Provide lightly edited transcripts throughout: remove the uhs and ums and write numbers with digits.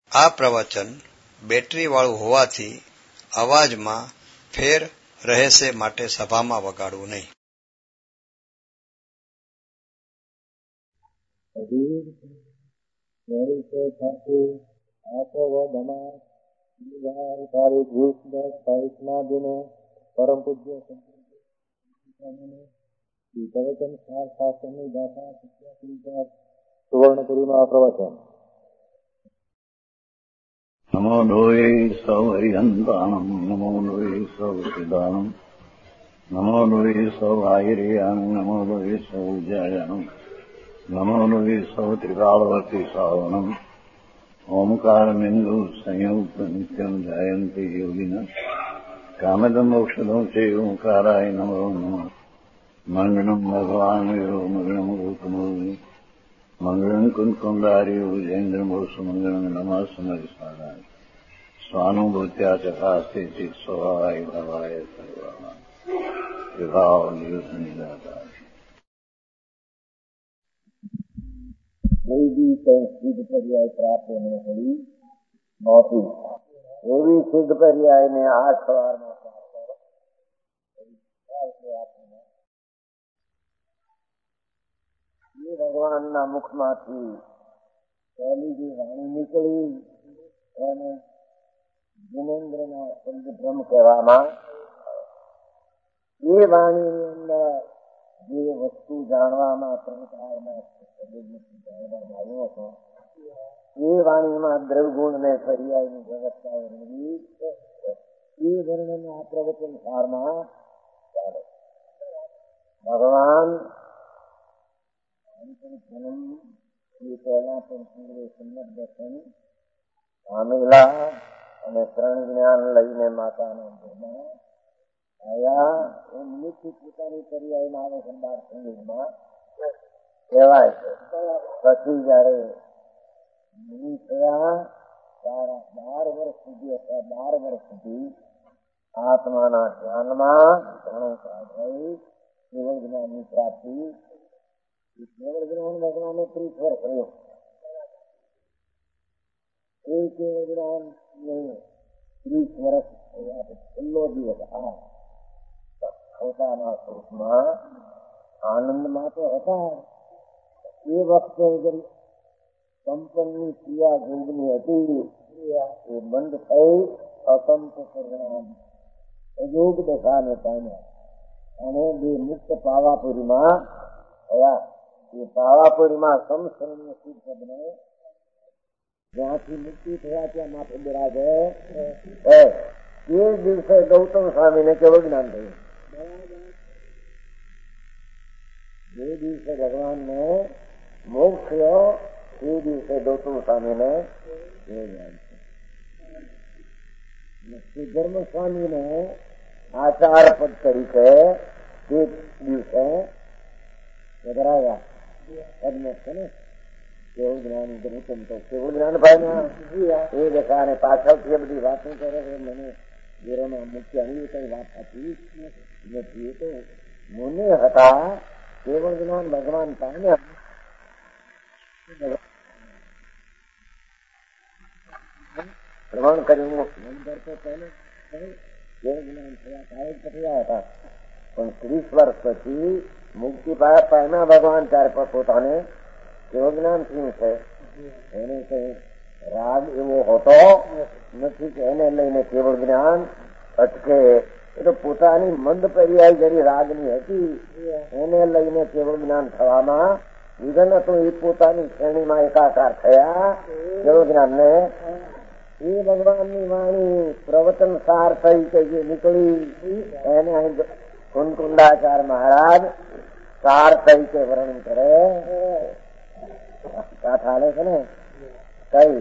આ પ્રવચન બેટરી વાળું હોવાથી અવાજમાં ફેર રહેશે માટે સભામાં વગાડવું નહીં. પરમ પૂજ્ય પ્રવચન શાસ્ત્રની દાતા સુવર્ણપુરીમાં પ્રવચન. નમો લોહે સૌ હરિહંતાણમ, નમો લોહે સૌ સિદ્ધાનમ, નમો લોહે સૌ આયર્યાન, નમો લોહે સૌ જયાનમ, નમો લોહે સૌ ત્રિકાળવર્તી સાવનમ. ઓમકારમિંદુ સંયુક્ત નિત્યમ જાયંતિ યોગિના કામદમ ઔષધમ છે ઓંકારાય નમો નમઃ. મંગળમ ભગવાન વીરો મંગળમ ગૌતમોની મંગળમ કુંકુંડાર્યો જૈન્દ્રમોષ મંગળમ નમઃ સમરિસ્વાદાય સ્વાનુભૂત્યા ચકાસ્તે ચિત સ્વભાવાય ભવાય સર્વા વિભાવ નિદાતા. સિદ્ધ પર્યાય પ્રાપ્ત ન કરી નહોતી એવી સિદ્ધ પર્યાયને આ સવારમાં ભગવાનના મુખમાંથી પહેલી જે વાણી નીકળી એને જીનેન્દ્રના શબ્દભ્રમ કહેવામાં. એ વાણીની અંદર જે વસ્તુ જાણવામાં જાણવામાં આવ્યો હતો એ વાણીમાં દ્રવગુણ ને પર્યાયની વ્યવસ્થા વર્ણવી. એ વર્ણન આ પ્રવચન સારમાં ચાલે. ભગવાન જન્મ એ પહેલા પણ સુંદર દર્શન પામેલા અને ત્રણ જ્ઞાન લઈને માતાના ઘરમાં આવ્યા. એ નિમિત્ત પોતાની પર્યાયમાં આવે સંભાળ સંગીતમાં કહેવાય છે. પછી જયારે મુનિ થયા 12 વર્ષ સુધી અથવા 12 વર્ષ સુધી આત્માના ધ્યાનમાં થઈ કેવળ જ્ઞાનની પ્રાપ્તિ. કેવળ જ્ઞાન ભગવાને 30 વર્ષ રહ્યો. એ કેવળ જ્ઞાન 30 વર્ષ છેલ્લો દિવસ પોતાના સ્વરૂપમાં આનંદમાં તો હતા. એ વખતે કંપનની ક્રિયા યોગની હતી એ બંધ થઈ અસંત પરિણામ યોગ દશાને પામ્યા અને બે મુક્ત પાવાપુરીમાં થયા. એ પાવાપુરીમાં સમસરણીય સિદ્ધને જ્યાંથી મુક્તિ થયા ત્યાં માથે બિરાજે. એ દિવસે ગૌતમ સ્વામીને કેવું જ્ઞાન થયું. જે દિવસે ભગવાનને મોક્ષ થયો એ દિવસે ગૌતમ સ્વામીને ધર્મ સ્વામીને આચાર પદ તરીકે તે દિવસે વધારાયા. પદ્મોક્ષ ને કેવું જ્ઞાન ગૌતમ તો કેવું જ્ઞાન ભાઈ એ દેખાને પાછળથી એ બધી વાતો કરે છે. મને જીરોમાં મુખ્ય અહીં કઈ વાત હતી નથી. તો મુનિ હતા કેવળ જ્ઞાન ભગવાન પામ્યા. શ્રવણ કર્યું મંદર તો પહેલે કેવળ જ્ઞાન થયા હતા. પણ 30 વર્ષ પછી મુક્તિ પામ્યા ભગવાન ત્યારે પોતાને કેવળ જ્ઞાન થયું છે. એને કઈ રાગ એવો હોતો નથી કે એને લઈને કેવળ જ્ઞાન અટકે. એ તો પોતાની મંદ પર્યાય જરી રાગની હતી એને લઈને કેવળ જ્ઞાન થવામાં વિઘન હતું. એ પોતાની શ્રેણીમાં એકાકાર થયા કેવળ જ્ઞાન ને. એ ભગવાનની વાણી પ્રવચન સાર થઈ કે જે નીકળી એને અહીં કુંકુંડાચાર્ય મહારાજ સાર તરીકે વર્ણન કરે. ગાથા હાલે છે ને કઈ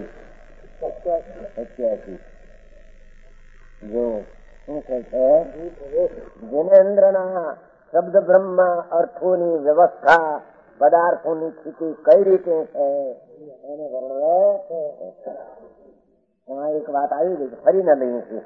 87 જો શું કહે છે? જિનેન્દ્રના શબ્દ બ્રહ્મ અર્થોની વ્યવસ્થા પદાર્થોની સ્થિતિ કઈ રીતે છે એને વર્ણવે. એમાં એક વાત આવી ગઈ ફરીને લઈએ છીએ.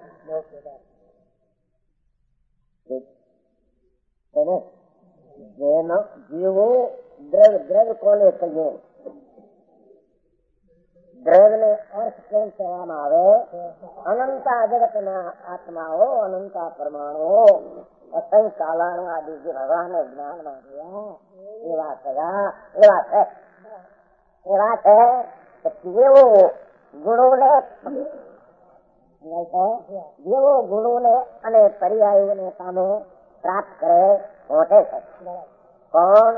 જેવો દ્રવ કોને કહીએ દ્રવ્યને અર્થ કેમ કહેવામાં આવે? અનંતા જગતના આત્માઓ, અનંતા પરમાણુઓ, અસંખ્ય કાલાણુ આદિ જે ભગવાને જ્ઞાનમાં રહ્યા એવા સદા એવા છે જેવો ગુણોને અને પર્યાયોને સામે પ્રાપ્ત કરે પહોંચે છે. કોણ?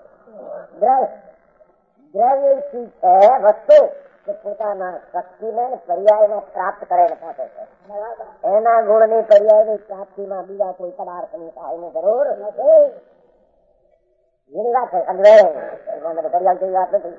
દ્રવ્ય ચીજ છે, વસ્તુ કે પોતાના શક્તિને પર્યાયને પ્રાપ્ત કરે પહોંચે છે. એના ગુણની પર્યાયની પ્રાપ્તિમાં બીજા કોઈ પદાર્થની સહાયની જરૂર નથી. એની વાત છે. પર્યાય જેવી વાત નથી.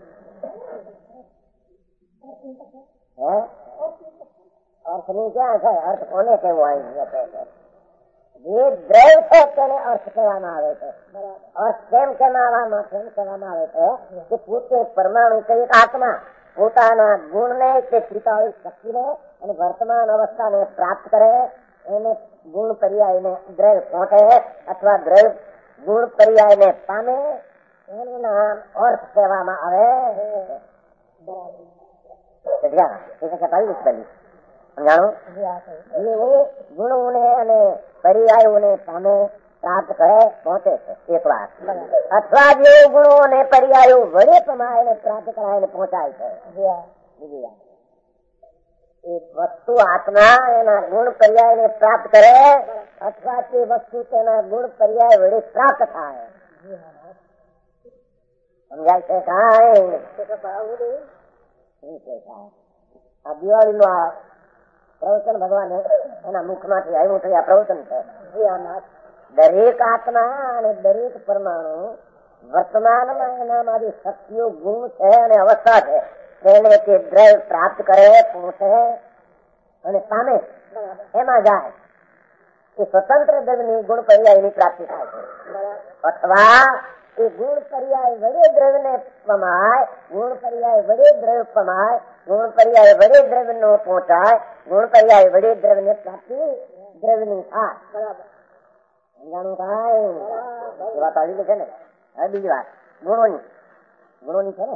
અર્થની ક્યાં છે? અર્થ કોને કેવો આવી છે? જે દ્રવ્ય છે તેને અર્થ કહેવામાં આવે છે. અર્થ કેમ કહેવામાં આવે છે કે પોતે પરમાણુ કે એક આત્મા પોતાના ગુણને કે ત્રિકાળી શક્તિને અને વર્તમાન અવસ્થાને પ્રાપ્ત કરે એને ગુણ પર્યાયને દ્રવ્ય પહોંચે અથવા દ્રવ્ય ગુણ પર્યાયને પામે એનું નામ અર્થ કહેવામાં આવે. ગુણોને અને પર્યાયોને સામે પ્રાપ્ત કરે પહોંચે છે એક વાર, અથવા જે ગુણો અને પર્યાયો વડે પ્રમાણે પ્રાપ્ત કરાય પહોંચાય છે. એ વસ્તુ આત્મા એના ગુણ પર્યાયને પ્રાપ્ત કરે અથવા તે વસ્તુ તેના ગુણ પર્યાય વડે પ્રાપ્ત થાય. સમજાય છે? કાંઈ આ દિવાળી નું આ પ્રવચન ભગવાને એના મુખમાંથી આવ્યું છે. આ પ્રવચન છે. દરેક આત્મા અને દરેક પરમાણુ વર્તમાનમાં એનામાં જે શક્તિઓ ગુણ છે અને અવસ્થા છે તેને તે દ્રવ્ય પ્રાપ્ત કરે પહોંચે અને પામે એમાં જાય. એ સ્વતંત્ર દ્રવ્યની ગુણ પર્યાયની પ્રાપ્તિ થાય છે. અથવા એ ગુણ પર્યાય વડે દ્રવ્યને પમાય, ગુણ પર્યાય વડે દ્રવ્ય પમાય, ગુણ પર્યાય વડે દ્રવ્ય નો પહોંચાય, ગુણ પર્યાય વડે દ્રવ્ય ને પ્રાપ્તિ દ્રવ્યની થાય. બરાબર સમજાણું? કાંઈ એ વાત આવી છે ને. હવે બીજી વાત ગુણોની છે ને.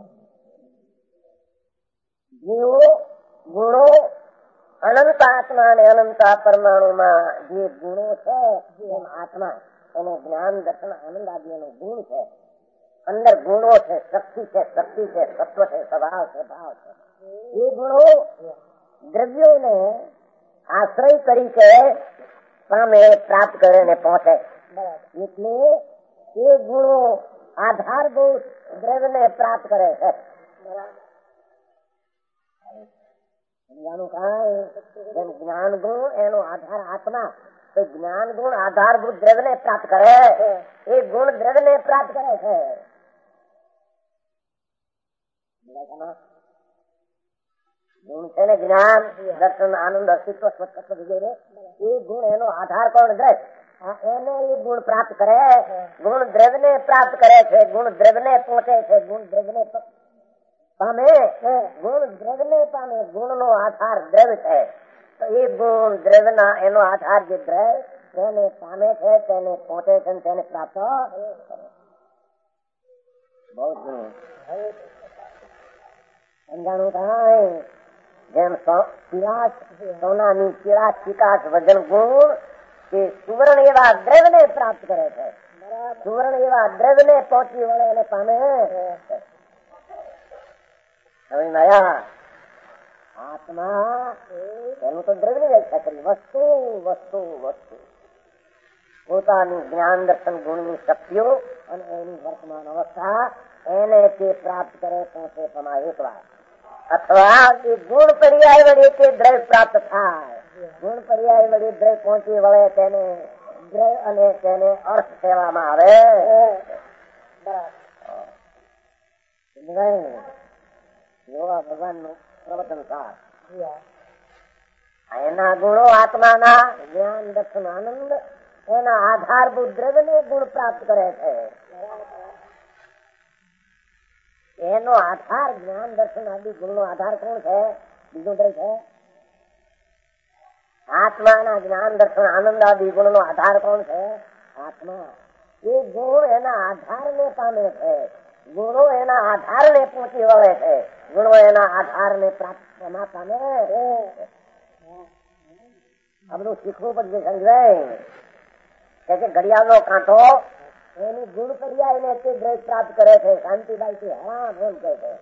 જેવો ગુણો અનંત આત્મા અને અનંત પરમાણુમાં જે ગુણો છે એમ આત્મા એને જ્ઞાન દર્શન આનંદ આદિનો ગુણ છે. અંદર ગુણો છે, શક્તિ છે, તત્વ છે, સ્વભાવ છે, ભાવ છે. એ ગુણો દ્રવ્યોને આશ્રય તરીકે સામે પ્રાપ્ત કરે ને પહોંચે. એટલે એ ગુણો આધારભૂત દ્રવ્યને પ્રાપ્ત કરે છે. જેમ જ્ઞાન ગુણ એનો આધાર આત્મા, તો જ્ઞાન ગુણ આધારભૂત દ્રવ્યને પ્રાપ્ત કરે. એ ગુણ દ્રવ્યને પ્રાપ્ત કરે છે. ગુણ છે ને જ્ઞાન દર્શન આનંદ અસ્તિત્વ સ્વતંત્ર વગેરે. એ ગુણ એનો આધાર કોણ? દ્રવ્ય. એને એ ગુણ પ્રાપ્ત કરે. ગુણ દ્રવ્યને પ્રાપ્ત કરે છે. ગુણ દ્રવ્યને પહોંચે છે. ગુણ દ્રવ્યને પામે. ગુણ દ્રવ્યને પામે. ગુણ નો આધાર દ્રવ્ય છે. તો એ ગુણ દ્રવ્યના એનો આધાર જે દ્રવ્ય તેને પામે છે, તેને પહોંચે છે, તેને પ્રાપ્ત બહુ સમજાણું? કાંઈ જેમ સોનાની ચિરાગ ચિકાસ વજન ગુણ કે સુવર્ણ એવા દ્રવ્યને પ્રાપ્ત કરે છે. સુવર્ણ એવા દ્રવ્યને પહોંચી વળે અને પામે. આત્મા એનું તો દ્રવ્યની વ્યાખ્યા કરી. વસ્તુ વસ્તુ વસ્તુ પોતાની જ્ઞાન દર્શન ગુણની શક્તિઓ અને એની વર્તમાન અવસ્થા એને તે પ્રાપ્ત કરે પહોંચે પમાય એક વાર. અથવા એ ગુણ પર્યાય વડે તે દ્રવ્ય પ્રાપ્ત થાય. ગુણ પર્યાય વડે દ્રવ્ય પહોંચી વળે તેને દ્રવ્ય અને તેને અર્થ કહેવામાં આવે. એવા ભગવાન નું પ્રવચન સાર. એના ગુણો આત્માના જ્ઞાન દર્શન આનંદ એના આધારભૂત દ્રવ્યને ગુણ પ્રાપ્ત કરે છે. એનો આધાર જ્ઞાન દર્શન આદિ ગુણનો આધાર કોણ છે? બીજું કઈ છે? આત્માના જ્ઞાન દર્શન આનંદ આદિ ગુણનો આધાર કોણ છે? આત્મા. એ ગુણ એના આધારને પામે છે. ગુણો એના આધારને પહોંચી વળે છે, ગુણો એના આધારને પ્રાપ્ત પામે. આ બધું શીખવું પડશે સમજાય કે ઘડિયાળનો કાંઠો એની ગુણ પર્યાયને તે દ્રવ્ય પ્રાપ્ત કરે છે. શાંતિભાઈ થી હેરાન એમ કે છે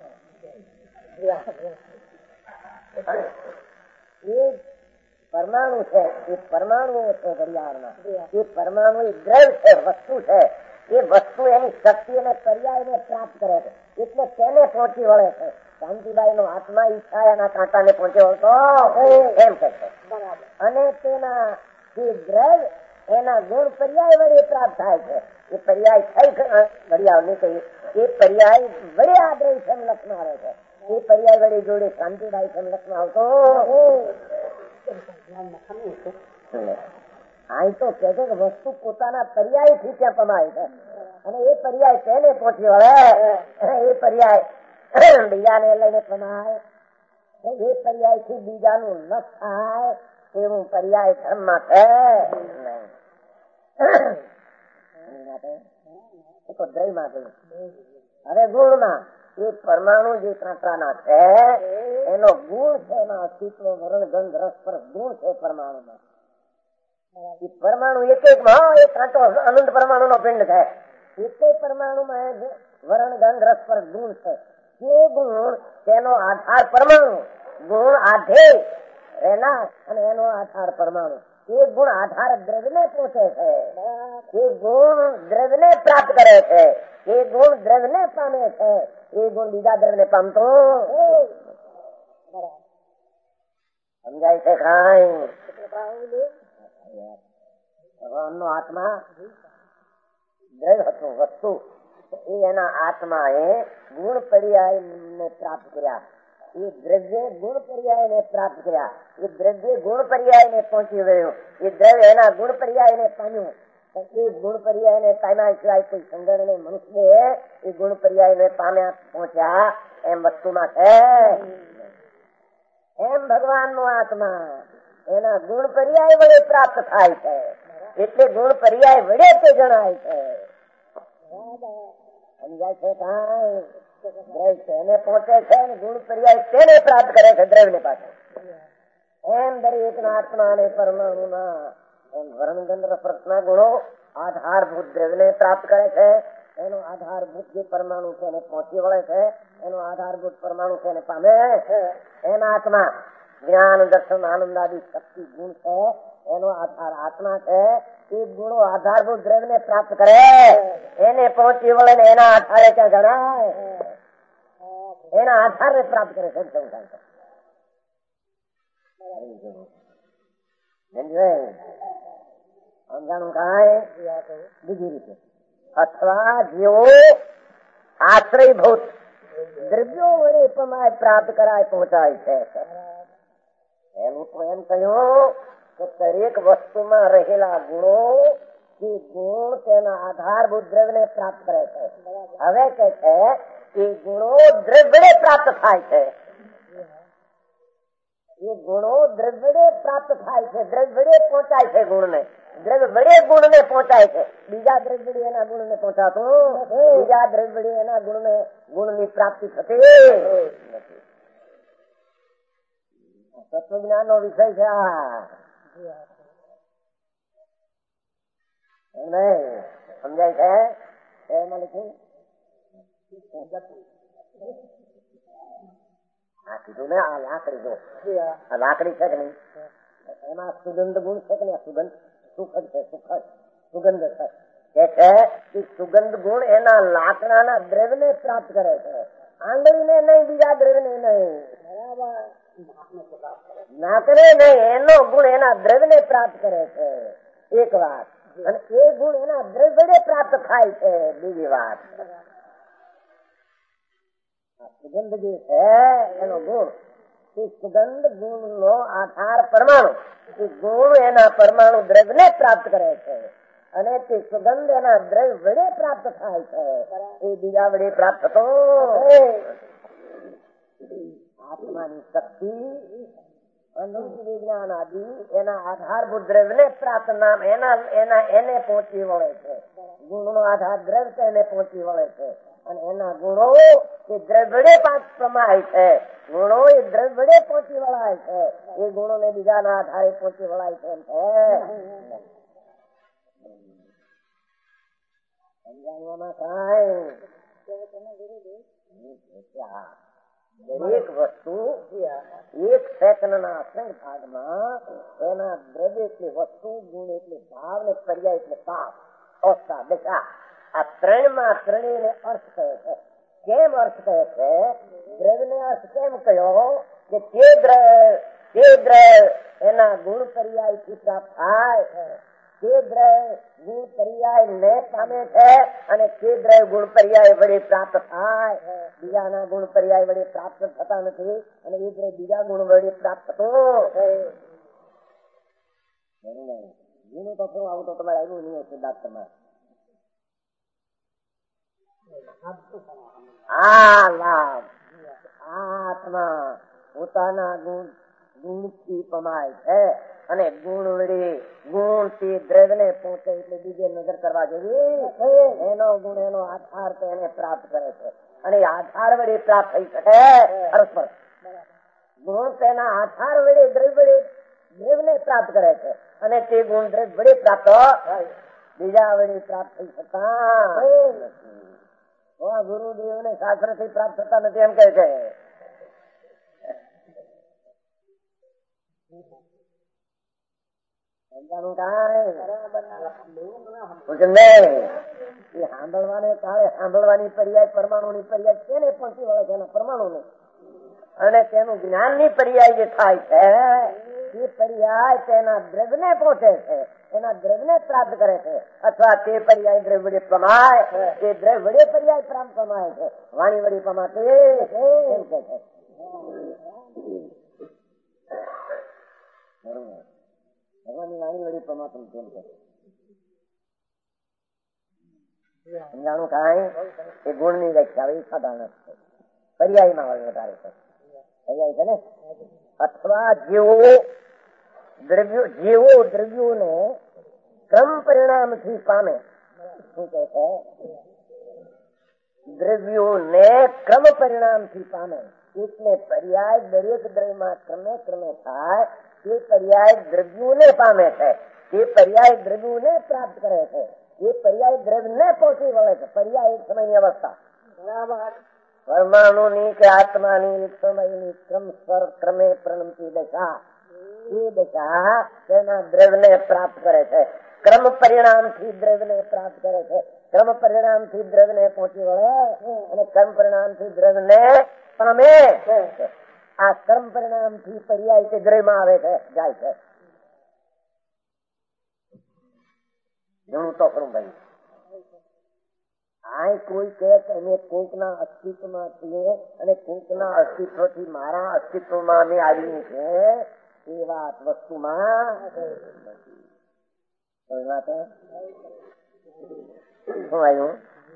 એ પરમાણુ છે, એ પરમાણુ છે ઘડિયાળના, એ પરમાણુ એ દ્રવ્ય છે, વસ્તુ છે. એ વસ્તુ એની શક્તિ અને પર્યાયને પ્રાપ્ત કરે છે એટલે તેને પહોંચી વળે છે. શાંતિભાઈ નો આત્મા ઈચ્છા એના કાંટાને પહોંચી વળતો એમ કે છે. અને તેના જે દ્રવ્ય એના ગુણ પર્યાય વડે પ્રાપ્ત થાય છે. એ પર્યાય થઈ ઘડિયાળ ની કહી એ પર્યાય વડે આ દ્રવ્ય છે લક્ષમાં આવે છે. એ પર્યાય વડે જોડે શાંતિભાઈ છે લક્ષમાં આવતો અહીં તો કે છે કે વસ્તુ પોતાના પર્યાય થી ત્યાં પમાય છે અને એ પર્યાય તેને પહોંચી વળે. એ પર્યાય બીજાને લઈને પમાય, એ પર્યાય થી બીજાનું લક્ષ થાય એવું પર્યાય ધર્મમાં છે તો દ્રવ્યમાં ગયું. હવે ગુણમાં એ પરમાણુ જે કાંટાના છે એનો ગુણ છે, એમાં અસ્તિત્વ વરણ ગંધ રસ પર ગુણ છે પરમાણુમાં. એ પરમાણુ એક એક માં એ કાંટો અનંત પરમાણુ નો પિંડ છે. એક એક પરમાણુમાં વરણ ગંધ રસ પર ગુણ છે. એ ગુણ તેનો આધાર પરમાણુ, ગુણ આધેય એના અને એનો આધાર પરમાણુ. એ ગુણ આધાર દ્રવ્યને પહોંચે છે, એ ગુણ દ્રવ્યને પ્રાપ્ત કરે છે, એ ગુણ દ્રવ્યને પામે છે. એ ગુણ બીજા દ્રવ્યને પામતો સમજાય છે. ભગવાનનો આત્મા દ્રવ્ય હતું વસ્તુ, એ એના આત્મા એ ગુણ પર્યાય ને પ્રાપ્ત કર્યા. એ દ્રવ્ય ગુણ પર્યાય ને પ્રાપ્ત કર્યા. એ દ્રવ્ય ગુણ પર્યાય ને પહોંચી ગયું. એ દ્રવ્ય એના ગુણ પર્યાય ને પામ્યું. એ ગુણ પર્યાય ને પામ્યા સિવાય કોઈ સંગણ ને મનુષ્ય એ ગુણ પર્યાય ને પામ્યા પહોંચ્યા એમ વસ્તુમાં છે. એમ ભગવાન નો આત્મા એના ગુણ પર્યાય વડે પ્રાપ્ત થાય છે એટલે ગુણ પર્યાય વડે તે જણાય છે. સમજાય છે કાંઈ? દ્રવ્ય તેને પહોંચે છે અને ગુણ પર્યાય તેને પ્રાપ્ત કરે છે દ્રવ્ય ને પાસે. એમ દરેક ના આત્મા અને પરમાણુ ના એમ વર્ણગંધ રસના ગુણો આધારભૂત દ્રવ્ય ને પ્રાપ્ત કરે છે. એનો આધારભૂત જે પરમાણુ છે એને પહોંચી વળે છે, એનો આધારભૂત પરમાણુ છે એને પામે છે. એના આત્મા જ્ઞાન દર્શન આનંદ આદિ શક્તિ ગુણ છે, એનો આધાર આત્મા છે. એ ગુણો આધારભૂત દ્રવ્ય ને પ્રાપ્ત કરે, એને પહોંચી વળે ને એના આધારે ક્યાં જણાય, એના આધારે પ્રાપ્ત કરે છે. સમજાણું કાંઈ? બીજી રીતે અથવા જેવો આશ્રયભૂત દ્રવ્યો વડે પમાય પ્રાપ્ત કરાય પહોંચાય છે. એનું તો એમ કહ્યું કે દરેક વસ્તુમાં રહેલા ગુણો એ ગુણ તેના આધારભૂત દ્રવ્ય ને પ્રાપ્ત કરે છે. હવે કે છે એ ગુણો દ્રવ્ય પ્રાપ્ત થાય છે. એ ગુણો દ્રવ્ય પ્રાપ્ત થાય છે, દ્રવ્ય પહોંચાય છે ગુણ ને, દ્રવ્ય વડે ગુણ ને પહોંચાય છે. બીજા દ્રવ્ય એના ગુણ ને પહોંચાતું, બીજા દ્રવ્ય એના ગુણ ની પ્રાપ્તિ થતી નથી. તત્વજ્ઞાન નો વિષય છે સમજાય છે. એમાં લખ્યું આ કીધું ને આ લાકડી જો આ લાકડી છે કે નહીં, એમાં સુગંધ ગુણ છે કે નહીં? સુગંધ સુખદ છે, સુખદ સુગંધ છે કે સુગંધ ગુણ એના લાકડાના દ્રવ્ય ને પ્રાપ્ત કરે છે, આંગળી ને નહીં, બીજા દ્રવ્ય ને નહીં, નાકને નહીં. એનો ગુણ એના દ્રવ્ય ને પ્રાપ્ત કરે છે એક વાત, અને એ ગુણ એના દ્રવ્ય પ્રાપ્ત થાય છે બીજી વાત. સુગંધ જે છે એનો ગુણ, એ સુગંધ ગુણ નો આધાર પરમાણુ, એ ગુણ એના પરમાણુ દ્રવ્ય ને પ્રાપ્ત કરે છે અને તે સુગંધ એના દ્રવ્ય વડે પ્રાપ્ત થાય છે. એ બીજા વડે પ્રાપ્ત થતો આત્માની શક્તિ અનંત વિજ્ઞાન આદિ એના આધારભૂત દ્રવ્ય ને પ્રાપ્ત નામ એને પહોંચી વળે છે. ગુણ નો આધાર દ્રવ્ય એને પહોંચી વળે છે અને એના ગુણો એ દ્રવ્યડે પ્રમાય છે. ગુણો એ દ્રવ્યડે પહોંચી વળાય છે. એ ગુણો ને બીજાના આધારે પહોંચી વળાય છે એમ છે. સમજાવવામાં દરેક વસ્તુ એક સેકન્ડના અસંગ ભાગમાં એના દ્રવ્ય એટલે વસ્તુ, ગુણ એટલે ભાવ ને પર્યાય એટલે પાપ, અવસ્થા, દશા, આ ત્રણમાં ત્રણેયને અર્થ કહે છે. કેમ અર્થ કહે છે? દ્રવ્યને અર્થ કેમ કહ્યો કે તે દ્રવ્ય એના ગુણ પર્યાય થી પ્રાપ્ત થાય. તે દ્રવ્ય ગુણ પર્યાય ને પામે છે અને તે દ્રવ્ય ગુણ પર્યાય વડે પ્રાપ્ત થાય. બીજાના ગુણ પર્યાય વડે પ્રાપ્ત થતા નથી અને એ દ્રવ્ય બીજા ગુણ વડે પ્રાપ્ત થતો. ગુણ તો શું આવું તો તમારે આવ્યું નહીં સિદ્ધાર્થમાં. આ લાભ આત્મા પોતાના ગુણથી પમાય છે અને ગુણ વડે ગુણથી દ્રવ્યને પહોંચે એટલે બીજે નજર કરવા જેવી એનો ગુણ એનો આધાર તો એને પ્રાપ્ત કરે છે અને આધાર વડે પ્રાપ્ત થઈ શકે. પરસ્પર ગુણ તેના આધાર વડે દ્રવ્યને પ્રાપ્ત કરે છે અને તે ગુણ દ્રવ્ય વડે પ્રાપ્ત બીજા વડે પ્રાપ્ત થઈ શકતા નથી. ગુરુદેવ ને શાસ્ત્ર થી પ્રાપ્ત થતા નથી એમ કહે છે. સાંભળવાને કાળે સાંભળવાની પર્યાય પરમાણુ ની પર્યાય છે ને પહોંચી વળે છે એના પરમાણુ ને અને તેનું જ્ઞાન ની પર્યાય જે થાય છે એ પર્યાય તેના દ્રવ્ય ને પહોંચે છે, એના દ્રવ્ય ને પ્રાપ્ત કરે છે અથવા તે પર્યાય દ્રવ્ય વડે પમાય, તે દ્રવ્ય વડે પર્યાય પ્રાપ્ત પમાય છે. વાણી વડે પમાતે એમ કે છે. ભગવાનની વાણી વડે પમાતું કેમ છે સમજાણું કાંઈ? એ ગુણ ની વ્યાખ્યા એ સાધારણ છે. પર્યાયમાં વધારે છે. પર્યાય છે ને અથવા જેવો દ્રવ્યોને ક્રમ પરિણામ થી પામે. શું કે છે? દ્રવ્યોને ક્રમ પરિણામ થી પામે એટલે પર્યાય દરેક દ્રવ્યમાં ક્રમે ક્રમે થાય. તે પર્યાય દ્રવ્યોને પામે છે, તે પર્યાય દ્રવ્યોને પ્રાપ્ત કરે છે, એ પર્યાય દ્રવ્યને પહોંચી વળે છે. પર્યાય એક સમયની અવસ્થા પરમાણુની કે આત્માની એક સમયની ક્રમ સ્વર ક્રમે પ્રણમતી દશા, એ દશા તેના દ્રવ્યને પ્રાપ્ત કરે છે. ક્રમ પરિણામ થી દ્રવ્યને પ્રાપ્ત કરે છે. ક્રમ પરિણામ થી દ્રવ્યને પહોંચી વળે અને ક્રમ પરિણામ થી દ્રવ્યને પામે. આ કર્મ પરિણામ થી પર્યાય કે દ્રવ્યમાં આવે છે, જાય છે. ઘણું તો ખરું ભાઈ. આ કોઈ કે અમે કોઈકના અસ્તિત્વમાં છીએ અને કોઈકના અસ્તિત્વ થી મારા અસ્તિત્વમાં અમે આવ્યું છે એ વાત વસ્તુમાં શું આવ્યું?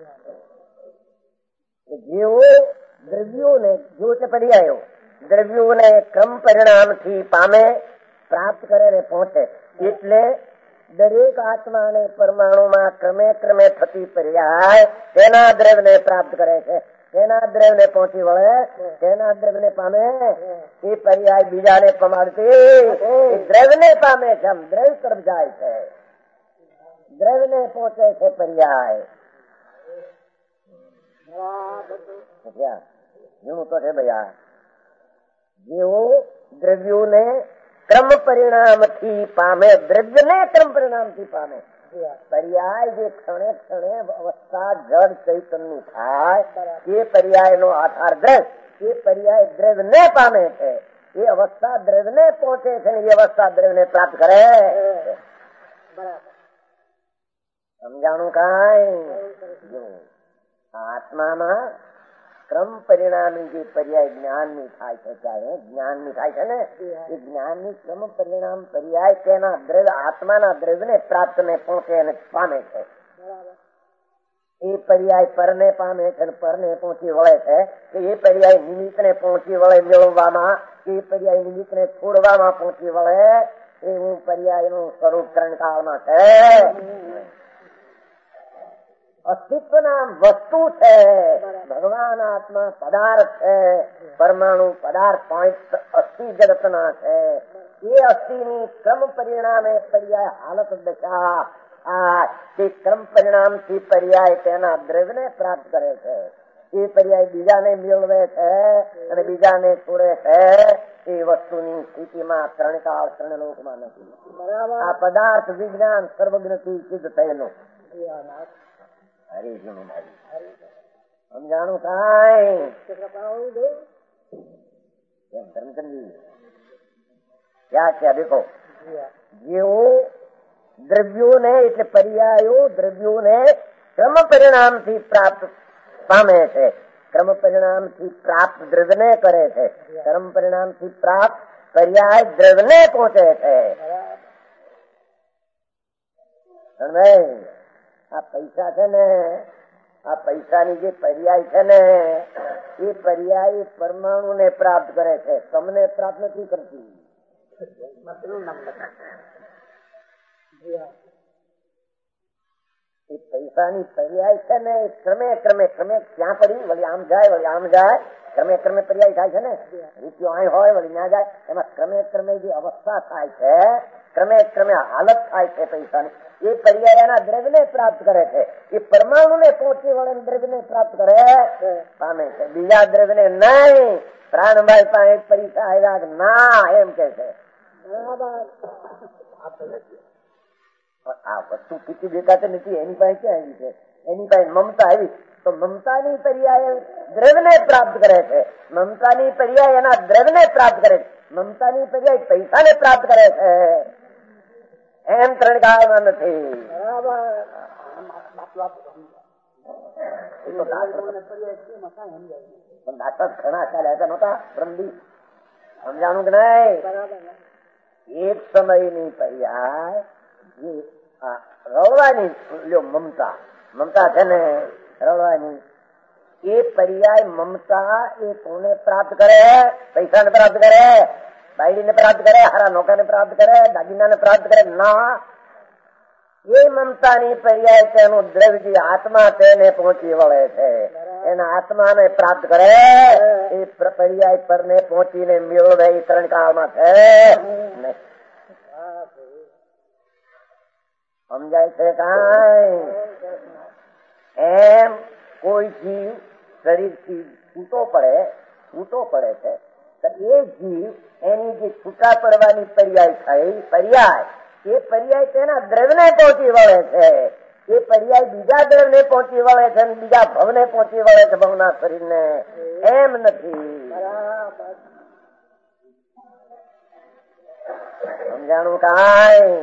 જેવો દ્રવ્યોને જો તે પર્યાયો દ્રવ્યોને ક્રમ પરિણામ થી પામે, પ્રાપ્ત કરે ને પહોંચે એટલે દરેક આત્મા અને પરમાણુમાં ક્રમે ક્રમે થતી પર્યાય તેના દ્રવ્યને પ્રાપ્ત કરે છે, તેના દ્રવ્યને પહોંચી વળે, તેના દ્રવ્યને પામે. એ પર્યાય બીજાને પમાડતી દ્રવ્યને પામે છે. આમ દ્રવ્ય તરફ જાય છે, દ્રવ્યને પહોંચે છે પર્યાય. જેવું તો છે ભૈયા. જેવો દ્રવ્યોને ક્રમ પરિણામ થી પામે, દ્રવ્યને ક્રમ પરિણામ થી પામે. પર્યાય જે ક્ષણે ક્ષણે અવસ્થા જડ ચૈતન્ય થાય તે પર્યાય નો આધાર દ્રવ્ય, એ પર્યાય દ્રવ્ય ને પામે છે. એ અવસ્થા દ્રવ્ય ને પહોંચે છે ને એ અવસ્થા દ્રવ્ય ને પ્રાપ્ત કરે. સમજાણું કાંઈ? આત્મામાં ક્રમ પરિણામી જે પર્યાય જ્ઞાનની થાય છે, ત્યારે જ્ઞાનની થાય છે ને એ જ્ઞાનની ક્રમ પરિણામ પર્યાય તેના દ્રવ્ય આત્માના દ્રવ્યને પ્રાપ્ત ને પહોંચે અને પામે છે. એ પર્યાય પરને પામે છે અને પરને પહોંચી વળે છે. એ પર્યાય નિમિત્તને પહોંચી વળે મેળવવામાં, એ પર્યાય નિમિત્તને છોડવામાં પહોંચી વળે. એવું પર્યાયનું સ્વરૂપ ત્રણ કાળમાં છે. અસ્તિત્વના વસ્તુ છે. ભગવાન આત્મા પદાર્થ છે. પરમાણુ પદાર્થ પોઈન્ટ અસ્થિ જગતના છે. એ અસ્થિની ક્રમ પરિણામે પર્યાય હાલત દશા તે ક્રમ પરિણામથી પર્યાય તેના દ્રવ્યને પ્રાપ્ત કરે છે. એ પર્યાય બીજાને મેળવે છે અને બીજાને છોડે છે. એ વસ્તુની સ્થિતિમાં ત્રણકાળ ત્રણલોકમાં નથી. આ પદાર્થ વિજ્ઞાન સર્વજ્ઞથી સિદ્ધ થયેલું. સમજાણું થાય? ધર્મચંદજી ક્યાં છે? દેખો, જેવો દ્રવ્યોને એટલે પર્યાયો દ્રવ્યોને ક્રમ પરિણામથી પ્રાપ્ત પામે છે. ક્રમ પરિણામથી પ્રાપ્ત દ્રવ્યને કરે છે. ક્રમ પરિણામથી પ્રાપ્ત પર્યાય દ્રવ્યને પહોંચે છે. આ પૈસા છે ને, આ પૈસાની જે પર્યાય છે ને, એ પર્યાય પરમાણુ ને પ્રાપ્ત કરે છે. તમને પ્રાપ્ત નથી કરતી. એ પૈસાની પર્યાય છે ને, એ ક્રમે ક્રમે ક્રમે ક્યાં પડી વળી આમ જાય વળી આમ જાય, ક્રમે ક્રમે પર્યાય થાય છે ને. રૂપિયો અહીં હોય વળી ના જાય, એમાં ક્રમે ક્રમે જે અવસ્થા થાય છે, ક્રમે ક્રમે હાલત થાય છે પૈસાની, એ પર્યાયના દ્રવ્યને પ્રાપ્ત કરે છે. એ પરમાણુને પહોંચી વળે દ્રવ્યને પ્રાપ્ત કરે પામે છે. બીજા દ્રવ્યને નહીં. પ્રાણભાઈ પાસે પૈસા આવ્યા ના એમ કે છે. આ વસ્તુ કીધી દેખાતી નથી. એની પાસે ક્યાં આવી છે? એની પાસે મમતા આવી તો મમતાની પર્યાય દ્રવ્યને પ્રાપ્ત કરે છે. મમતાની પર્યાય એના દ્રવ્યને પ્રાપ્ત કરે છે. મમતાની પર્યાય પૈસાને પ્રાપ્ત કરે છે. એમ ત્રણકાળમાં નથી. દાખલા ઘણા ચાલ્યા નહોતા બ્રહ્મદી. સમજાણું કે નહીં? એક સમયની પર્યાય રળવાની લ્યો મમતા, મમતા છે ને રળવાની, એ પર્યાય મમતા એ કોને પ્રાપ્ત કરે? પૈસાને પ્રાપ્ત કરે, બાયડીને પ્રાપ્ત કરે, હારા નોકાને પ્રાપ્ત કરે, દાગીનાને પ્રાપ્ત કરે ના. એ મમતાની પર્યાય તેનું દ્રવ્ય આત્મા તેને પહોંચી વળે છે. એના આત્માને પ્રાપ્ત કરે. એ પર્યાય પરને પહોંચીને મેળવે એ ત્રણ કાળમાં છે. સમજાય છે કાંઈ? એમ કોઈ જીવ શરીરથી છૂટો પડે છે તો એ જીવ એની જે છૂટા પડવાની પર્યાય થઈ પર્યાય, એ પર્યાય તેના દ્રવ્યને પહોંચી વળે છે. એ પર્યાય બીજા દ્રવ્યને પહોંચી વળે છે અને બીજા ભવને પહોંચી વળે છે, ભવના શરીરને. એમ નથી. સમજાણું કાંઈ?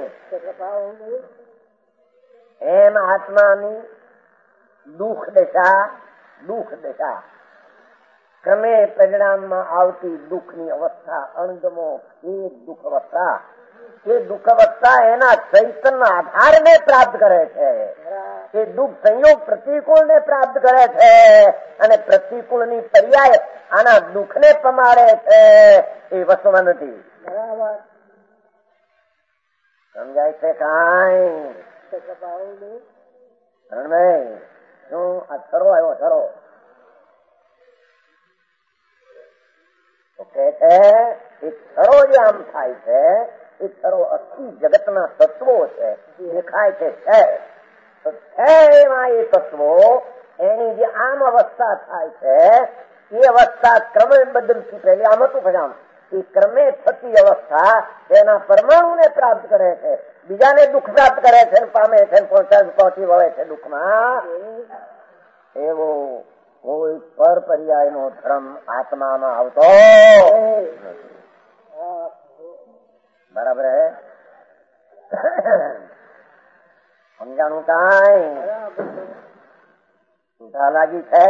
એમ આત્માની દુઃખ દશા ક્રમે પરિણામમાં આવતી દુઃખની અવસ્થા, અણગમો એ દુઃખ અવસ્થા એના ચૈતનના આધારને પ્રાપ્ત કરે છે. એ દુઃખ સંયોગ પ્રતિકૂળને પ્રાપ્ત કરે છે અને પ્રતિકૂળની પર્યાય આના દુઃખને પમાડે છે. એ વસ્તુમાં નથી. સમજાય છે કાંઈ? શું આ થરો આવ્યો? થરો કે છે એ થરો જે આમ થાય છે, એ થરો અસ્થિ જગતના તત્વો છે. દેખાય છે તો છે એમાં એ તત્વો એની જે આમ અવસ્થા થાય છે, એ અવસ્થા ક્રમે બદલતી પહેલી આમ હતું ભજામ. એ ક્રમે થતી અવસ્થા તેના પરમાણુને પ્રાપ્ત કરે છે, બીજાને દુઃખ પ્રાપ્ત કરે છે, પામે છે, પહોંચી વળે છે દુઃખમાં. એવો કોઈ પર પર્યાય નો ધર્મ આત્મામાં આવતો બરાબર હે? સમજાણું કાંઈ? સુધા લાગી છે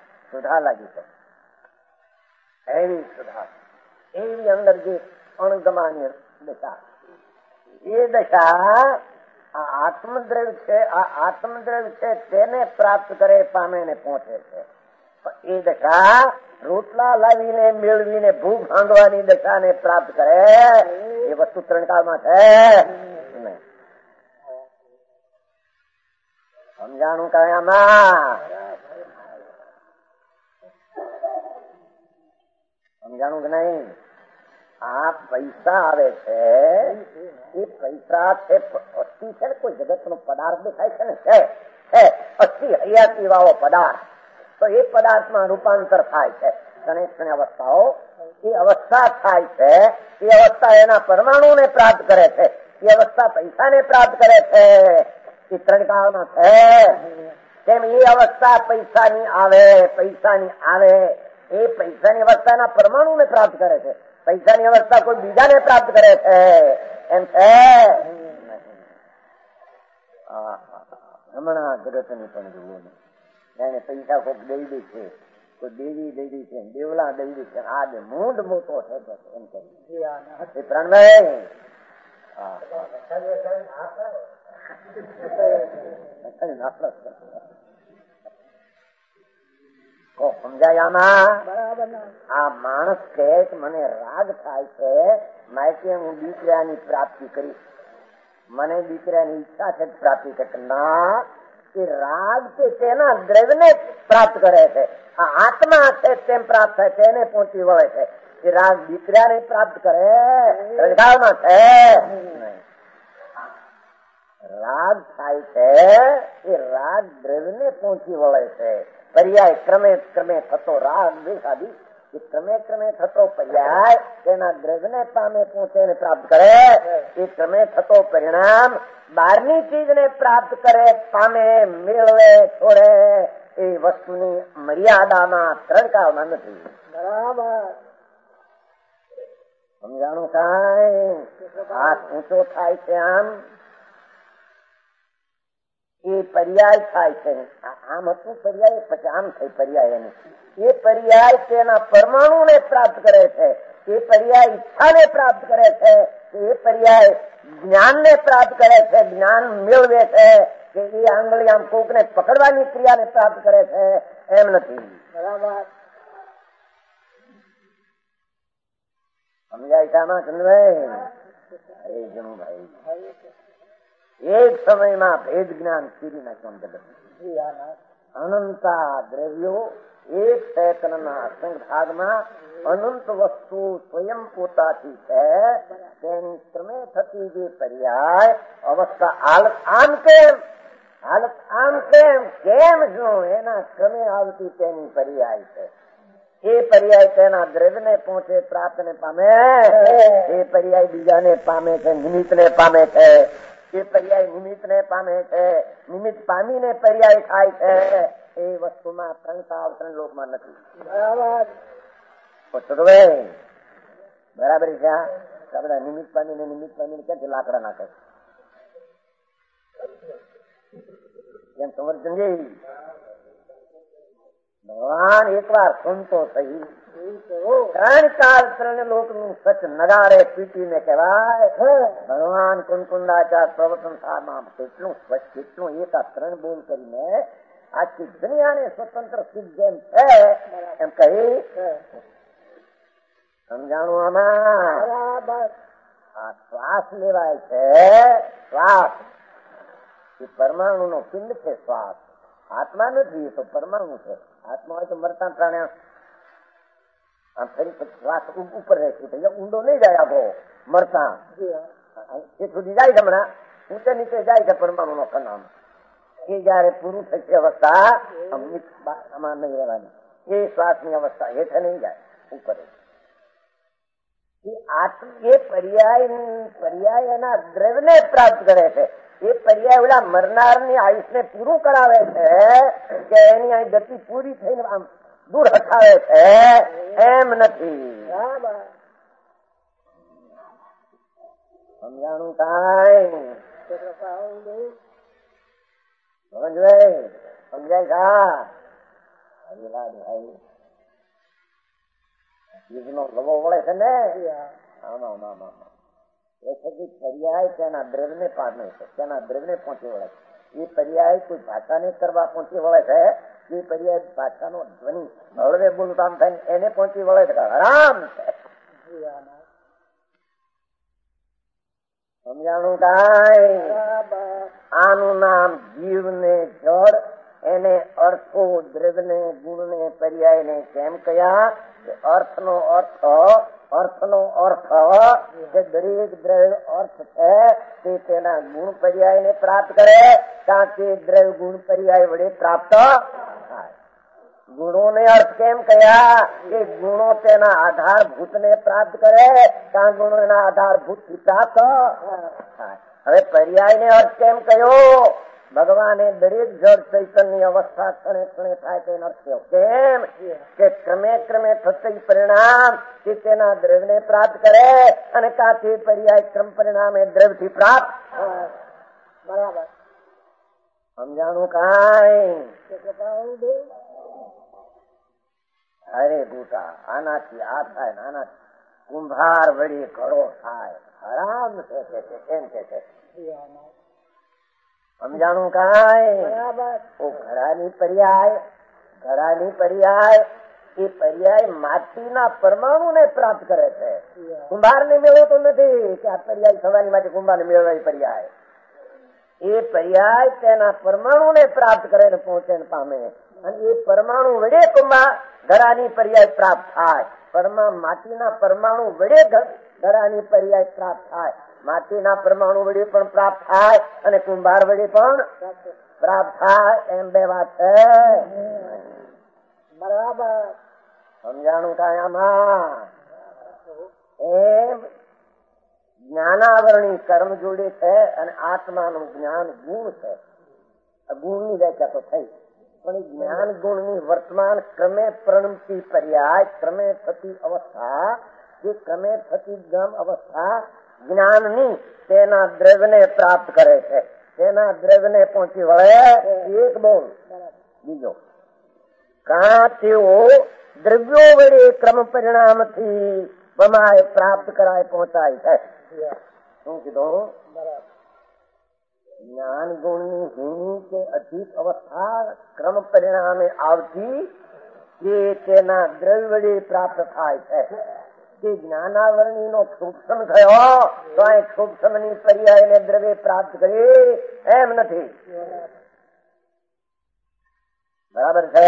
એવી સુધા, એવી અંદર જે અણગમાની દશા, એ દશા આ આત્મદ્રવ્ય છે. આ આત્મદ્રવ્ય છે તેને પ્રાપ્ત કરે, પામે ને પહોંચે છે. એ દશા રોટલા લાવીને મેળવીને ભૂખ ભાંગવાની દશાને પ્રાપ્ત કરે. એ વસ્તુ ત્રણ કાળમાં છે. સમજાણું કયામાં? સમજાણું કે નહીં? આ પૈસા આવે છે એ પૈસા છે અસ્થિ છે ને, કોઈ જગત નો પદાર્થ દેખાય છે ને, છે અસ્થિ હયાતી વાળો પદાર્થ. તો એ પદાર્થમાં રૂપાંતર થાય છે ઘણી ઘણી અવસ્થાઓ. એ અવસ્થા થાય છે, એ અવસ્થા એના પરમાણુને પ્રાપ્ત કરે છે, એ અવસ્થા પૈસાને પ્રાપ્ત કરે છે. એ ત્રણ કાળમાં છે. તેમ એ અવસ્થા પૈસાની આવે એ પૈસાની અવસ્થાના પરમાણુને પ્રાપ્ત કરે છે. પૈસાની અવસ્થા કોઈ બીજાને પ્રાપ્ત કરે છે એમ છે. હમણાં જગતની પણ જોવું એને પૈસા કોઈ દઈ દે છે, કોઈ દેવી દઈ દે છે, દેવલા દઈ દે છે. આ બે મૂંડ મોટો છે એમ કહે પ્રાણભાઈ. સમજાય આમાં? આ માણસ છે મને રાગ થાય છે, માટે હું દીકરાની પ્રાપ્તિ કરીશ, મને દીકરાની ઈચ્છા છે પ્રાપ્તિ કરે. ના, એ રાગ છે તેના દ્રવ્યને પ્રાપ્ત કરે છે. આ આત્મા છે તેમ પ્રાપ્ત થાય છે, એને પહોંચી વળે છે. એ રાગ દીકરાને પ્રાપ્ત કરે રજગાળમાં છે. રાગ થાય છે એ રાગ દ્રવ્યને પહોંચી વળે છે. પર્યાય ક્રમે ક્રમે થતો રાગ દેખાદી, એ ક્રમે ક્રમે થતો પર્યાય તેના દ્રવ્યને પામે પહોંચે ને પ્રાપ્ત કરે. એ ક્રમે થતો પરિણામ બહારની ચીજને પ્રાપ્ત કરે, પામે, મેળવે, છોડે. એ વસ્તુની મર્યાદામાં ત્રણકાળમાં નથી. બરાબર સમજાણું? કાંઈ હાથ ઊંચો થાય છે આમ એ પર્યાય થાય છે. આમ હતું પર્યાય, પછી આમ થઈ પર્યાય. એની એ પર્યાય તેના પરમાણુને પ્રાપ્ત કરે છે, એ પર્યાય ઈચ્છાને પ્રાપ્ત કરે છે, એ પર્યાય જ્ઞાનને પ્રાપ્ત કરે છે, જ્ઞાન મેળવે છે. કે એ આંગળી આમ કોકને પકડવાની ક્રિયાને પ્રાપ્ત કરે છે એમ નથી. બરાબર સમજાય છે આમાં ચંદ્રભાઈ? એ જનુભાઈ એક સમયમાં ભેદ જ્ઞાન ખીરી નાખ્યું જગત. અનંતા દ્રવ્યો એક સેકન્ડના અસંગ ભાગમાં અનંત વસ્તુ સ્વયં પોતાથી છે. તેની ક્રમે થતી જે પર્યાય અવસ્થા હાલત આમ કેમ, હાલત આમ કેમ, કેમ શું એના ક્રમે આવતી તેની પર્યાય છે. એ પર્યાય તેના દ્રવ્યને પહોંચે, પ્રાપ્તને પામે. એ પર્યાય બીજાને પામે છે, નિમિત્તને પામે છે. એ પર્યાય નિમિત્તને પામે છે, નિમિત્ત પામીને પર્યાય થાય છે. એ વસ્તુમાં ત્રણ કાળ ત્રણ લોકમાં નથી. બરાબર બરાબર છે. બધા નિમિત્ત પામીને ક્યાંથી લાકડા નાખે એમ સમર્થનજી. ભગવાન એકવાર સુનતો થઈ ત્રણ કાળ ત્રણ લોક નું સચ નગારે પીટીને કહેવાય. ભગવાન કુંકુંદાચાર પ્રવચન સારમાં કેટલું સ્વચ્છ, કેટલું એક આ ત્રણ બોલ કરીને આખી દુનિયાને સ્વતંત્ર સિદ્ધ જેમ છે એમ કહી સમજાણું આમાં? બરાબર. આ શ્વાસ લેવાય છે, શ્વાસ એ પરમાણુ નો પિંડ છે. શ્વાસ આત્મા નથી, એ તો પરમાણુ છે. આત્મા હોય તો મરતા પ્રાણી આમ ફરી શ્વાસ ઉપર રહેશે, ઊંડો નહીં જાય આખો મરતા. એ સુધી જાય છે, હમણાં ઊંચે નીચે જાય છે પરમાણુ નો કનામ. એ જયારે પૂરું થશે અવસ્થા આમાં નહીં રહેવાની. એ શ્વાસની અવસ્થા હેઠે નહીં જાય, ઉપર. એ પર્યાય એના દ્રવ્યને પ્રાપ્ત કરે છે. એ પર્યાય ઓલા મરનારની આયુષને પૂરું કરાવે છે કે એની આ ગતિ પૂરી થઈને આમ દૂર હટાવે છે એમ નથી. સમજાણું? કાંઈ સમજાય કા? બીજનો લવો વળે છે ને આમાં એ છે કે પર્યાય તેના દ્રવ્યને પામે છે, તેના દ્રવ્યને પહોંચી વળે છે. એ પર્યાય કોઈ ભાષાને કરવા પહોંચી વળે છે, એ પર્યાય ભાષાનો ધ્વનિ હળવે બોલતા આમ થાય એને પહોંચી વળે છે. આરામ છે. સમજાણું? કાંઈ આનું નામ જીવને જળ, એને અર્થો દ્રવ્યને ગુણને પર્યાયને કેમ કહ્યા? અર્થનો અર્થ કે દરેક દ્રવ્ય અર્થ છે તે તેના ગુણ પર્યાયને પ્રાપ્ત કરે, કારણ કે દ્રવ્ય ગુણ પર્યાય વડે પ્રાપ્ત થાય. ગુણોને અર્થ કેમ કહ્યા? કે ગુણો તેના આધારભૂતને પ્રાપ્ત કરે, કારણ ગુણો એના આધારભૂતથી પ્રાપ્ત થાય. હવે પર્યાયને અર્થ કેમ કહ્યો? ભગવાને દરેક જળ ચૈતન્યની અવસ્થા ક્ષણે ક્ષણે થાય તેનો અર્થ થયો. કેમ કે ક્રમે ક્રમે થતું પરિણામ કે તેના દ્રવ્યને પ્રાપ્ત કરે, અને કાથી પર્યાય ક્રમ પરિણામ એ દ્રવ્યથી પ્રાપ્ત. બરાબર સમજાણું? કાંઈ અરે બુટા, આનાથી આ થાય, આનાથી કુંભાર વળી ઘડો થાય, આરામ છે કેમ કે છે. સમજાણું? કાંઈ ઘડાની પર્યાય એ પર્યાય માટીના પરમાણુ ને પ્રાપ્ત કરે છે. કુંભાર ને મેળવતો નથી કે આ પર્યાય થવાની માટે કુંભાર ને મેળવવાની પર્યાય. એ પર્યાય તેના પરમાણુ ને પ્રાપ્ત કરે ને પહોંચે ને પામે, અને એ પરમાણુ વડે કુંભાર ઘડાની પર્યાય પ્રાપ્ત થાય. માટીના પરમાણુ વડે ઘડાની પર્યાય પ્રાપ્ત થાય. માટીના પરમાણુ વડે પણ પ્રાપ્ત થાય અને કુંભાર વડે પણ પ્રાપ્ત થાય. એમ બે વાત છે. બરાબર સમજાણું? કાંઈ આમાં એમ જ્ઞાનાવરણી કર્મ જોડે છે અને આત્માનું જ્ઞાન ગુણ છે. ગુણની વ્યાખ્યા તો થઈ, પણ એ જ્ઞાન ગુણની વર્તમાન ક્રમે પ્રણમતી પર્યાય, ક્રમે થતી અવસ્થા, જે ક્રમે થતી ગમ અવસ્થા જ્ઞાનની તેના દ્રવ્યને પ્રાપ્ત કરે છે. તેના દ્રવ્યને પહોંચી વળે. એક બોલ બીજો, કાં તેઓ દ્રવ્યો વડે ક્રમ પરિણામથી બમાય પ્રાપ્ત કરાય પહોંચાય છે. શું કીધું? જ્ઞાન ગુણની હીની કે અધિક અવસ્થા ક્રમ પરિણામે આવતી કે તેના દ્રવ્ય વડે પ્રાપ્ત થાય છે. કે જ્ઞાનાવરણી નો સૂક્ષ્મ થયો તો અહીં સૂક્ષ્મ ની પર્યાયને દ્રવ્ય પ્રાપ્ત કરી એમ નથી. બરાબર છે?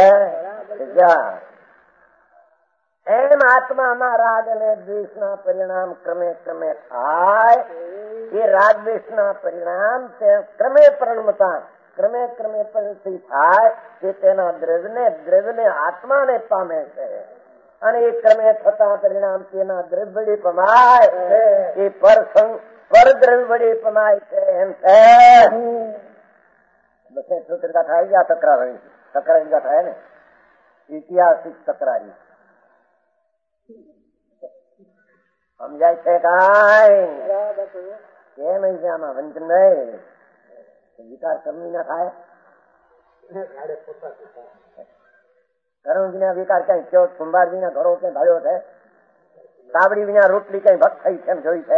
એમ આત્મામાં રાગ અને દ્વેષના પરિણામ ક્રમે ક્રમે થાય. એ રાગ દ્વેષના પરિણામ ક્રમે પ્રણમતા ક્રમે ક્રમે પરિણતિ થાય કે તેના દ્રવ્યને આત્માને પામે છે, અને એ ક્રમે થતા પરિણામ તેના દ્રવ્ય વડે પમાય, એ પર દ્રવ્ય વડે પમાય છે. એમ છે. બસ સૂત્રતા થાય ગયા. તકરારી થાય ને, ઐતિહાસિક તકરારી સમજાય છે? કાંઈ કેમ આમાં વંચન નહીં? વિકાર કમી ના થાય? કરુણજી ના વિકાર કઈ કયો? કુંભારજી ના ઘરો ક્યાં ભાવ્યો છે? સાબડી વિના રોટલી કઈ ભક્ત થઈ છે? જોઈ છે?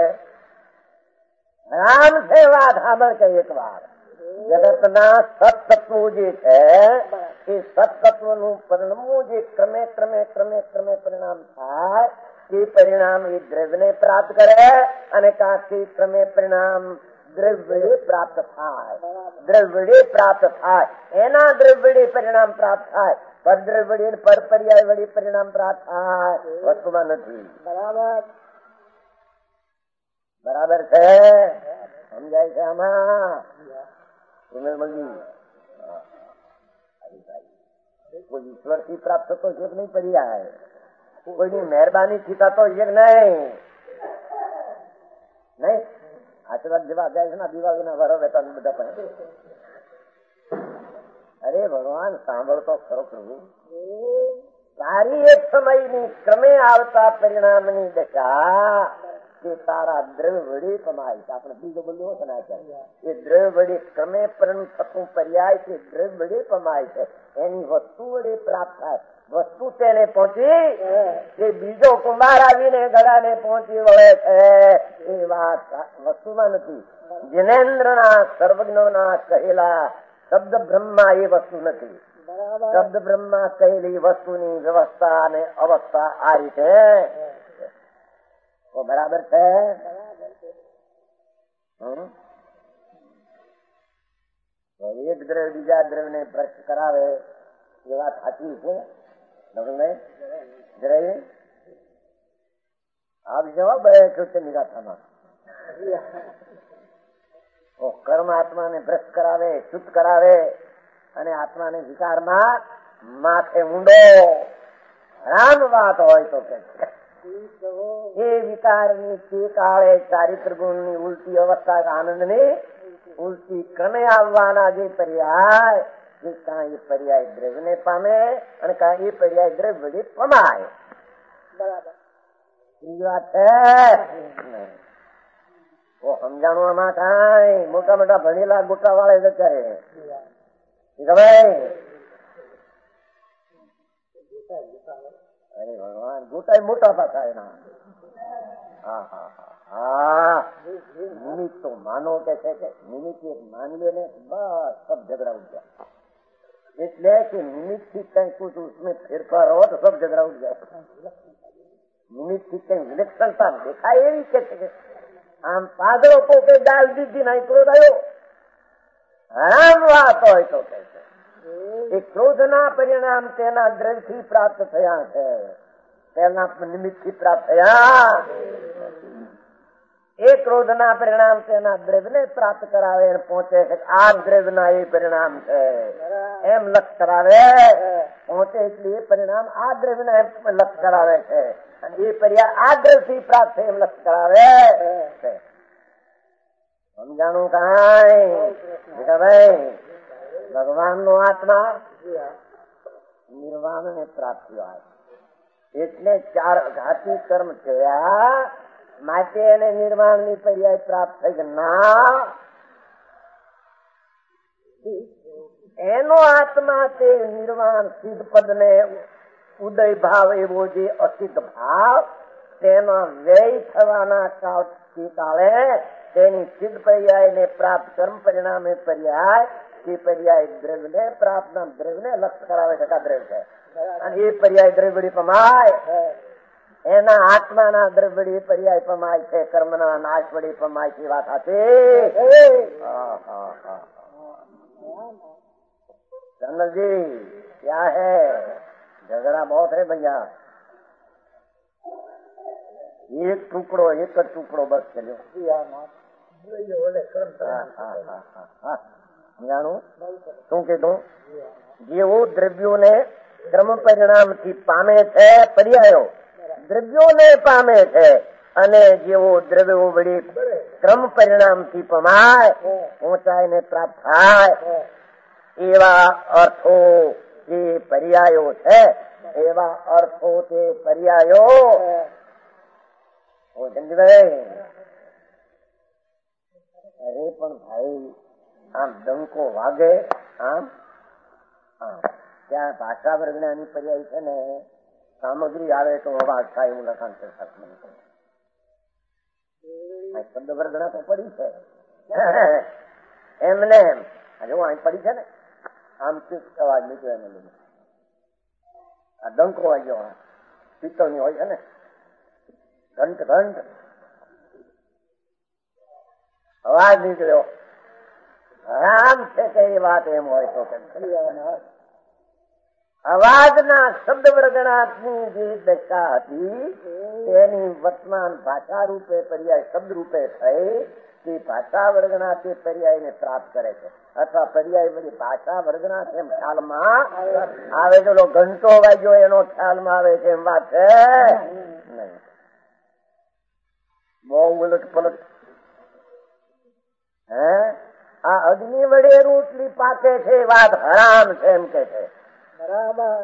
રામ છે વાત સાંભળ કે એક વાર. જગતના સત્તત્વો જે છે એ સત્તત્વનું પરિણામવું જે ક્રમે ક્રમે ક્રમે ક્રમે પરિણામ થાય, એ પરિણામ એ દ્રવ્યને પ્રાપ્ત કરે, અને કાંથી ક્રમે પરિણામ દ્રવ્ય પ્રાપ્ત થાય. દ્રવ્ય પ્રાપ્ત થાય, એના દ્રવ્ય પરિણામ પ્રાપ્ત થાય. પર દ્રવ્ય પર પર્યાય વડે પરિણામ પ્રાપ્ત થાય, વસ્તુમાં નથી. બરાબર છે? સમજાય છે આમાં? કોઈ ઈશ્વર થી પ્રાપ્ત થતો છે કે નહીં પર્યાય? કોઈની મહેરબાની થી થતો છે કે નહીં? આશીર્વાદ જેવા જાય છે ને દિવાળીના વરો બેઠા બધા પણ. અરે ભગવાન સાંભળતો ખરો પ્રભુ. સારી એક સમયની ક્રમે આવતા પરિણામની દશા કે તારા દ્રવ્ય વડે કમાય છે. આપણે બીજો બોલ્યો હતો ને, એ દ્રવ્ય વડે ક્રમે પરિણામ થતું પર્યાય કે દ્રવ્ય વડે કમાય છે, એની વસ્તુ વડે પ્રાપ્ત થાય. વસ્તુ તેને પહોંચી એ બીજો કુંભાર આવીને ગળાને પહોંચી વળે છે. એ વાત વસ્તુમાં નથી. જિનેન્દ્રના સર્વજ્ઞોના કહેલા શબ્દ બ્રહ્મા એ વસ્તુ નથી. શબ્દ બ્રહ્મા કહેલી વસ્તુની વ્યવસ્થા અને અવસ્થા આ રીતે. બરાબર છે? તો એક દ્રવ્ય બીજા દ્રવ્યને ભ્રષ્ટ કરાવે એ વાત સાચી છે દ્રવ્ય આપ જવાબ છે નિરાશામાં. કર્મ આત્માને ભ્રષ્ટ કરાવે, શુદ્ધ કરાવે અને આત્માને વિકારમાં માથે ઊંડો રામ વાત હોય તો કે એ વિકારની તે કાળે ચારિત્ર ગુણની ઉલટી અવસ્થા આનંદની ઉલટી ક્રમે આવવાના જે પર્યાય એ કાં એ પર્યાય દ્રવ્યને પામે અને કાં એ પર્યાય દ્રવ્ય વડે પમાય. બરાબર વાત છે. સમજાણું આમાં કાંઈ મોટા મોટા ભણેલા ગોટા વાળે જ કરે ભાઈ. અરે ભગવાન ગોટા મોટા પાછા એના. નિમિત્ત તો માનો કે છે કે નિમિત્ત એક માની લે ને બસ સબ ઝઘડા ઉઠ જાય. એટલે કે નિમિત્ત થી કઈ કુछ उसमें ફેરફાર हो तो सब झगड़ा उठ जाए. નિમિત્ત થી કઈ વિલક્ષણતા દેખાય એવી કે છે આમ પાગલો પોતે ડાલ દીધી ના ક્રોધ આવ્યો. આમ વાત હોય તો કે છે એ ક્રોધના પરિણામ તેના દ્રવ્યથી પ્રાપ્ત થયા છે, તેના નિમિત્તથી પ્રાપ્ત થયા. એ ક્રોધના પરિણામ તેના દ્રવ્યને પ્રાપ્ત કરાવે પહોંચે છે. આ દ્રવ્યના એ પરિણામ છે એમ લક્ષ કરાવે પહોંચે એટલે એ પરિણામ આ દ્રવ્યના લક્ષ કરાવે છે અને એ પર્યાય આ દ્રવ્યથી પ્રાપ્ત થાય એમ લક્ષ કરાવે છે. સમજાણું કાંઈ ભાઈ? ભગવાન નો આત્મા નિર્વાણ ને પ્રાપ્ત થયો એટલે ચાર ઘાતી કર્મ થયા માટે એને નિર્વાણ ની પર્યાય પ્રાપ્ત થઈ ના. એનો આત્મા તે નિર્વાણ સિદ્ધ પદ ને ઉદય ભાવ એવો જે અસિદ્ધ ભાવ તેનો વ્યય થવાના કાળે તેની સિદ્ધ પર્યાય ને પ્રાપ્ત કર્મ પરિણામે પર્યાય તે પર્યાય દ્રવ્ય ને પ્રાપ્ત દ્રવ્ય ને લક્ષ કરાવે છે દ્રવ્ય છે અને એ પર્યાય દ્રવ્ય વળી પમાય. એના આત્માના દ્રવ્ય વળી પર્યાય પમાય છે, કર્મના નાશ વળી પમાય છે. વાત હતી चंद्र जी क्या है? झगड़ा बहुत है भैया. एक જ ટુકડો બસ ચલ્યો. જાણું શું કીધું? જેવું દ્રવ્યોને ક્રમ પરિણામ થી પામે છે પર્યાયો દ્રવ્યોને પામે છે અને જેવો દ્રવ્યો વળી ક્રમ પરિણામ થી પમાય ઊંચાઈ ને પ્રાપ્ત થાય એવા અર્થો જે પર્યાયો છે એવા અર્થો તે પર્યાયો સમજભાઈ. અરે પણ ભાઈ આમ ડંકો વાગે આમ ત્યાં ભાષા વર્ગનાની પર્યાય છે ને સામગ્રી આવે તો અવાજ થાય એવું લખાણ છે. શબ્દ વર્ગના તો પડી છે એમને જો અહીં પડી છે ને આમ અવાજ નીકળે એને લીધે આ ડંકો વાગ્યો પિત્તળની હોય છે ને ઘંટ ઘંટ અવાજ નીકળ્યો. આમ છે કે એ વાત એમ હોય તો અવાજના શબ્દ વર્ગણાની જે દશા હતી તેની વર્તમાન ભાષા રૂપે પર્યાય શબ્દ રૂપે થઈ તે ભાષા વર્ગના તે પર્યાયને પ્રાપ્ત કરે છે અથવા પર્યાય વળી ભાષા વર્ગના તેમ ખ્યાલમાં આવે તો ઘંટો વાગ્યો એનો ખ્યાલમાં આવે છે એમ વાત છે નહીં. બહુ ઉલટ પલટ. હે આ અગ્નિ વડે રોટલી પાકે છે વાત હરામ છે એમ કે છે. બરાબર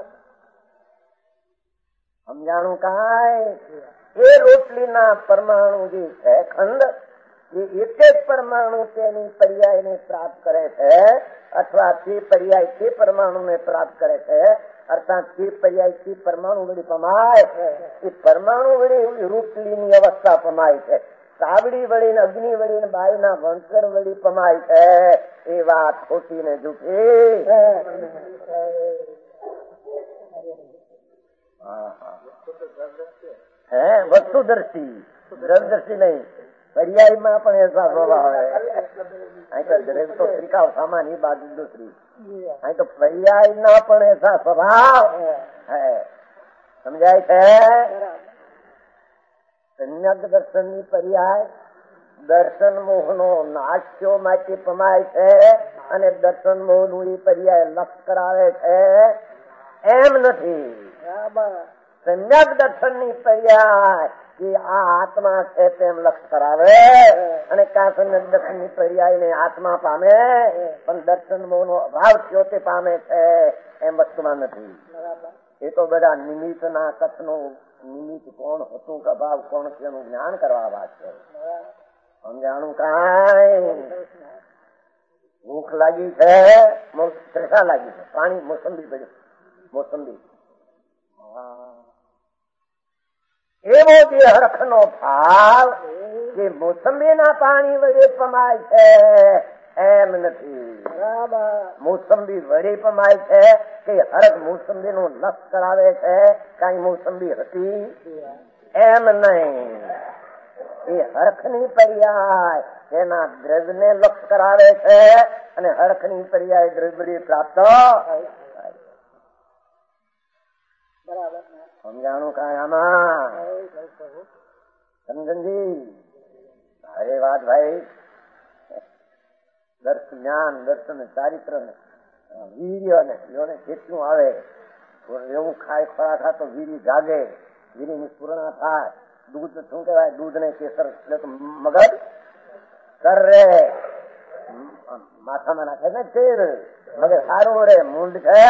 સમજાણું કાંઈ? એ રોટલીના પરમાણુ જે છે ખંડ એ એક જ પરમાણુ તેની પર્યાયને પ્રાપ્ત કરે છે અથવા તે પર્યાય તે પરમાણુને પ્રાપ્ત કરે છે અર્થાત તે પર્યાય તે પરમાણુ વળી પમાય એ પરમાણુ વળી રોટલીની અવસ્થા પમાય છે. સાવડી વળી અગ્નિ વળી બાયના વંશર વળી પમાય છે એ વાત ખોટી ને જૂઠી. હે વસ્તુદર્શી દ્રવ્યદર્શી નહીં. पर्यायમાં પણ એસા સ્વભાવ है। અહીં તો દરેક તો ત્રિકાળ સામાની बात दूसरी, અહીં તો पर्यायના પણ એસા સ્વભાવ है। સમજાય છે? સમ્યક દર્શનની પર્યાય દર્શન મોહનો નાશ્યો માટે પમાય છે અને દર્શન મોહનું એ પર્યાય લક્ષ કરાવે છે એમ નથી। સમ્યક દર્શનની પર્યાય કે આ આત્મા છે તેમ લક્ષ કરાવે અને કાં સમ્યક દર્શનની પર્યાયને આત્મા પામે પણ દર્શન મોહનો અભાવ થયો તે પામે છે એમ વસ્તુમાં નથી। એ તો બધા નિમિત્તના કથનું નિમિત્ત કોણ હતું કે ભાવ કોણ છે એનું જ્ઞાન કરવા વાત છે। સમજાણું કાંઈ? ભૂખ લાગી છે, તૃષા લાગી છે, પાણી મોસંબી પડ્યું, મોસંબી એવો જે હરખનો ભાવ કે મોસંબીના પાણી વડે પમાય છે એમ નથી। મોસંબી વડે પમાય છે કે હરખ મોસંબી નું લક્ષ કરાવે છે, કઈ મોસંબી હતી એમ નહીં। એ હરખની પર્યાય તેના દ્રવ્યને લક્ષ કરાવે છે અને હરખની પર્યાય દ્રવ્ય પ્રાપ્ત। સમજાણું કાંઈ આમાં? સમજણજી? અરે વાત ભાઈ, જ્ઞાન દર્શન ચારિત્ર ને વીર્ય ને એઓને જેટલું આવે એવું ખાય ખોરાક તો વીરી જાગે, વીરી ની પૂર્ણા થાય। દૂધ શું કહેવાય? દૂધ ને કેસર એટલે તો મગજ કરે માથામાં નાખે ને તેલ, મગજ સારું રે। મૂંડ છે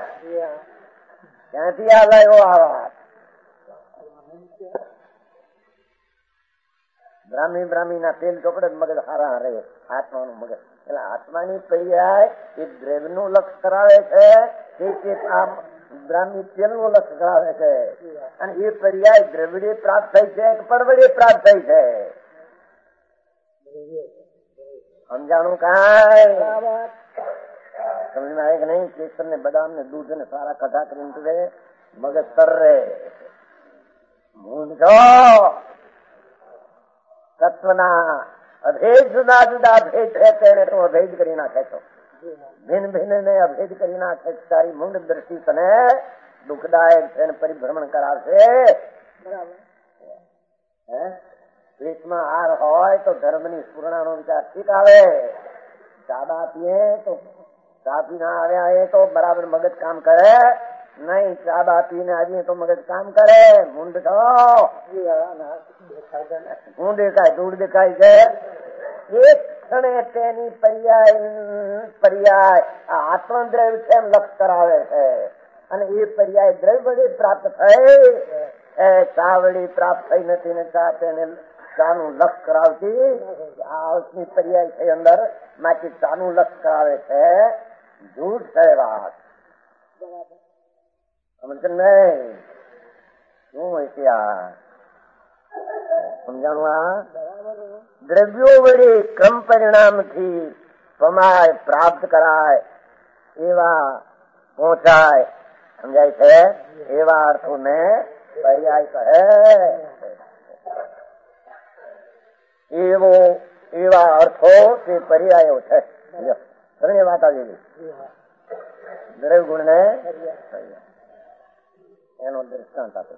ક્યાંથી આવ્યો આ વાત? બ્રાહ્મી ના તેલ ચોપડે મગજ સારા રહે, આત્માનું મગજ। એટલે આત્માની પર્યાય એ દ્રવ્યનું લક્ષ કરાવે છે કે બ્રાહ્મી તેલનું લક્ષ કરાવે છે અને એ પર્યાય દ્રવ્ય પ્રાપ્ત થઈ છે કે પરવડે પ્રાપ્ત થઈ છે? સમજાણું કાંઈ? સમજમાં આવે કે નહીં? કેસર ને બદામ ને દૂધ ને સારા કઢા કરીને મગજ તરે મૂંઝો। તત્વના અભેદ જુદા જુદા ભેદ છે તેને તો અભેદ કરી નાખે છો, ભિન્ન ભિન્ન ને અભેદ કરી નાખે। તારી મૂંડ દ્રષ્ટિ તને દુઃખદાયક છે ને પરિભ્રમણ કરાવશે। પેટમાં હાર હોય તો ધર્મની સ્ફૂર્ણાનો વિચાર ઠીક આવે। ચા પીએ તો ચા પીને આવ્યા એ તો બરાબર મગજ કામ કરે નહીં, ચા પીને આવીએ તો મગજ કામ કરે। મૂંડ તો હું દેખાય, ધૂળ દેખાય છે। એક ક્ષણે તેની પર્યાય આ આત્મદ્રવ્ય છે એમ લક્ષ કરાવે છે અને એ પર્યાય દ્રવ્ય વડે પ્રાપ્ત થઈ, ચા વડે પ્રાપ્ત થઈ નથી ને ચા તેને ચાનું લક્ષ કરાવતી। આ પર્યાય છે અંદર માંથી ચાનું લક્ષ કરાવે છે, જૂઠ છે વાત। સમજ નહીં? શું હોય છે આ? સમજાણું? આ દ્રવ્યો વડે ક્રમ પરિણામથી પમાય પ્રાપ્ત કરાય એવા પહોંચાય। સમજાય છે? એવા અર્થોને પર્યાય કહે। એવા અર્થો તે પર્યાયો છે। ઘણી વાત આવી દ્રવ્ય ગુણ ને એનો દ્રષ્ટાંત આપે।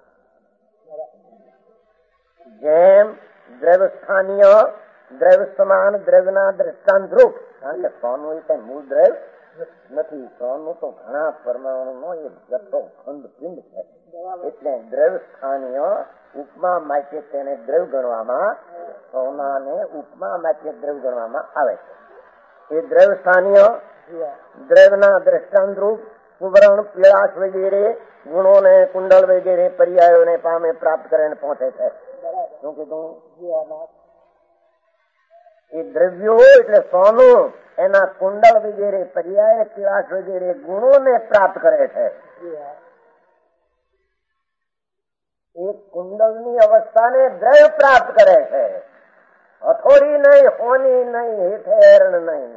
જેમ દ્રવ્ય સ્થાનીય દ્રવ્ય સમાન દ્રવ્યના દ્રષ્ટાંત રૂપ, કારણ કે સોનું એ કઈ મૂળ દ્રવ્ય નથી, સોનું તો ઘણા પરમાણુ નો એ જથ્થો ખંડ પિંડ છે, એટલે દ્રવ્ય સ્થાનીય ઉપમા માટે તેને દ્રવ્ય ગણવામાં, સોનાને ઉપમા માટે દ્રવ્ય ગણવામાં આવે છે। એ દ્રવ્ય સ્થાનીય દ્રવ્યના દ્રષ્ટાંત રૂપ સુવર્ણ પીળાશ વગેરે ગુણોને કુંડળ વગેરે પર્યાયોને પામે પ્રાપ્ત કરીને પહોંચે છે। શું કીધું? એ દ્રવ્યો એટલે સોનું એના કુંડળ વગેરે પર્યાય પીળાશ વગેરે ગુણોને પ્રાપ્ત કરે છે। એક કુંડળની અવસ્થાને દ્રવ્ય પ્રાપ્ત કરે છે, હથોડી નહીં, હોની નહીં, હેઠેરણ નહીં।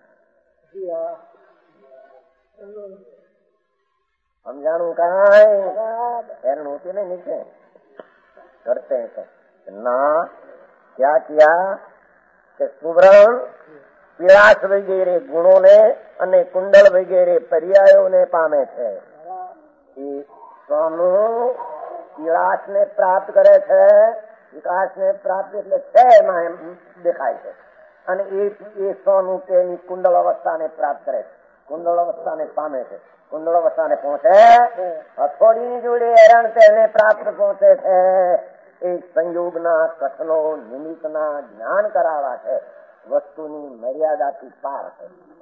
સમજાણું કાંઈ? હેરણ હોતી નહીં નીચે કરते हैं तो ना क्या किया કે સુવર્ણ પીળાશ વગેરે ગુણોને અને કુંડળ વગેરે પર્યાયોને પામે છે. એ સોનું પીળાશને પ્રાપ્ત કરે છે, વિકાસને પ્રાપ્ત એટલે છે એમાં એમ દેખાય છે. અને એ સોનું તેની કુંડળ અવસ્થાને પ્રાપ્ત કરે છે, કુંડળ અવસ્થાને પામે છે, કુંડળ અવસ્થાને પહોંચે. હથોડીની જોડે હેરણ તેને પ્રાપ્ત પહોંચે છે. એ સંયોગના કથનો નિમિત્તના જ્ઞાન કરાવા છે, વસ્તુની મર્યાદાથી પાર છે.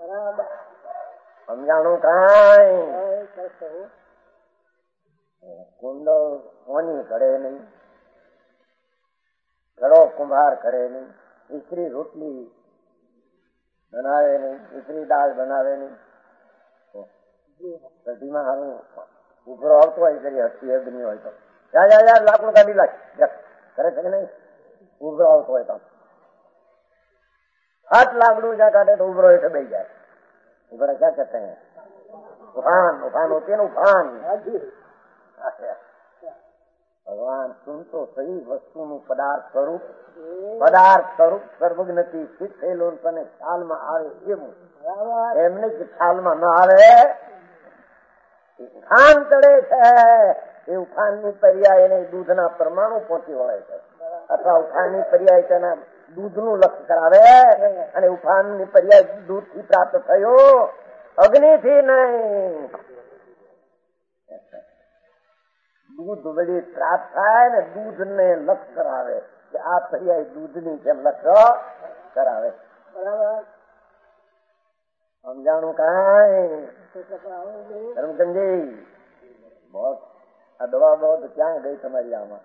સમજાણું કાંઈ? કુંડળ કોની કરે નહીં, ઘડો કુંભાર કરે નહીં, ઈસરી રોટલી બનાવે નહીં, ઈસરી દાળ બનાવે નહીં. સદીમાં હારું ઉભરો આવતો હોય કરી હસ્તી અગ્નિ હોય તો યાર લાકડું કાઢી લાગ કરે છે કે નહીં? ઉભરો આવતો હોય તો हाथ लाकड़ू जा काटे तो उभरो हेठे बैठ जाए. उभरा क्या कहते हैं? उफान. उफान होती है ना, उफान. भगवान सुन तो सही वस्तुનું પદાર્થ સ્વરૂપ સર્વજ્ઞથી સ્થિત થયેલું તને ખ્યાલમાં આવે એવું. એમને જ ખ્યાલમાં ન આવે. ઉફાન ચડે છે એ ઉફાનની પર્યાય એને દૂધના પરમાણુ પહોંચી વળે છે, અથવા ઉફાનની પર્યાય તેના દૂધનું લક્ષ્ય કરાવે. અને ઉફાનની પર્યાય દૂધથી પ્રાપ્ત થયું, અગ્નિથી નહીં. દૂધ વળી પ્રાપ્ત થાય ને દૂધને લક્ષ્ય કરાવે કે આ પર્યાય દૂધની જેમ લક્ષ્ય કરાવે. બરાબર સમજાણું કાંઈ? ધર્મચંદજી બહુ આ દવા બહુ ક્યાં ગઈ તમારી? આમાં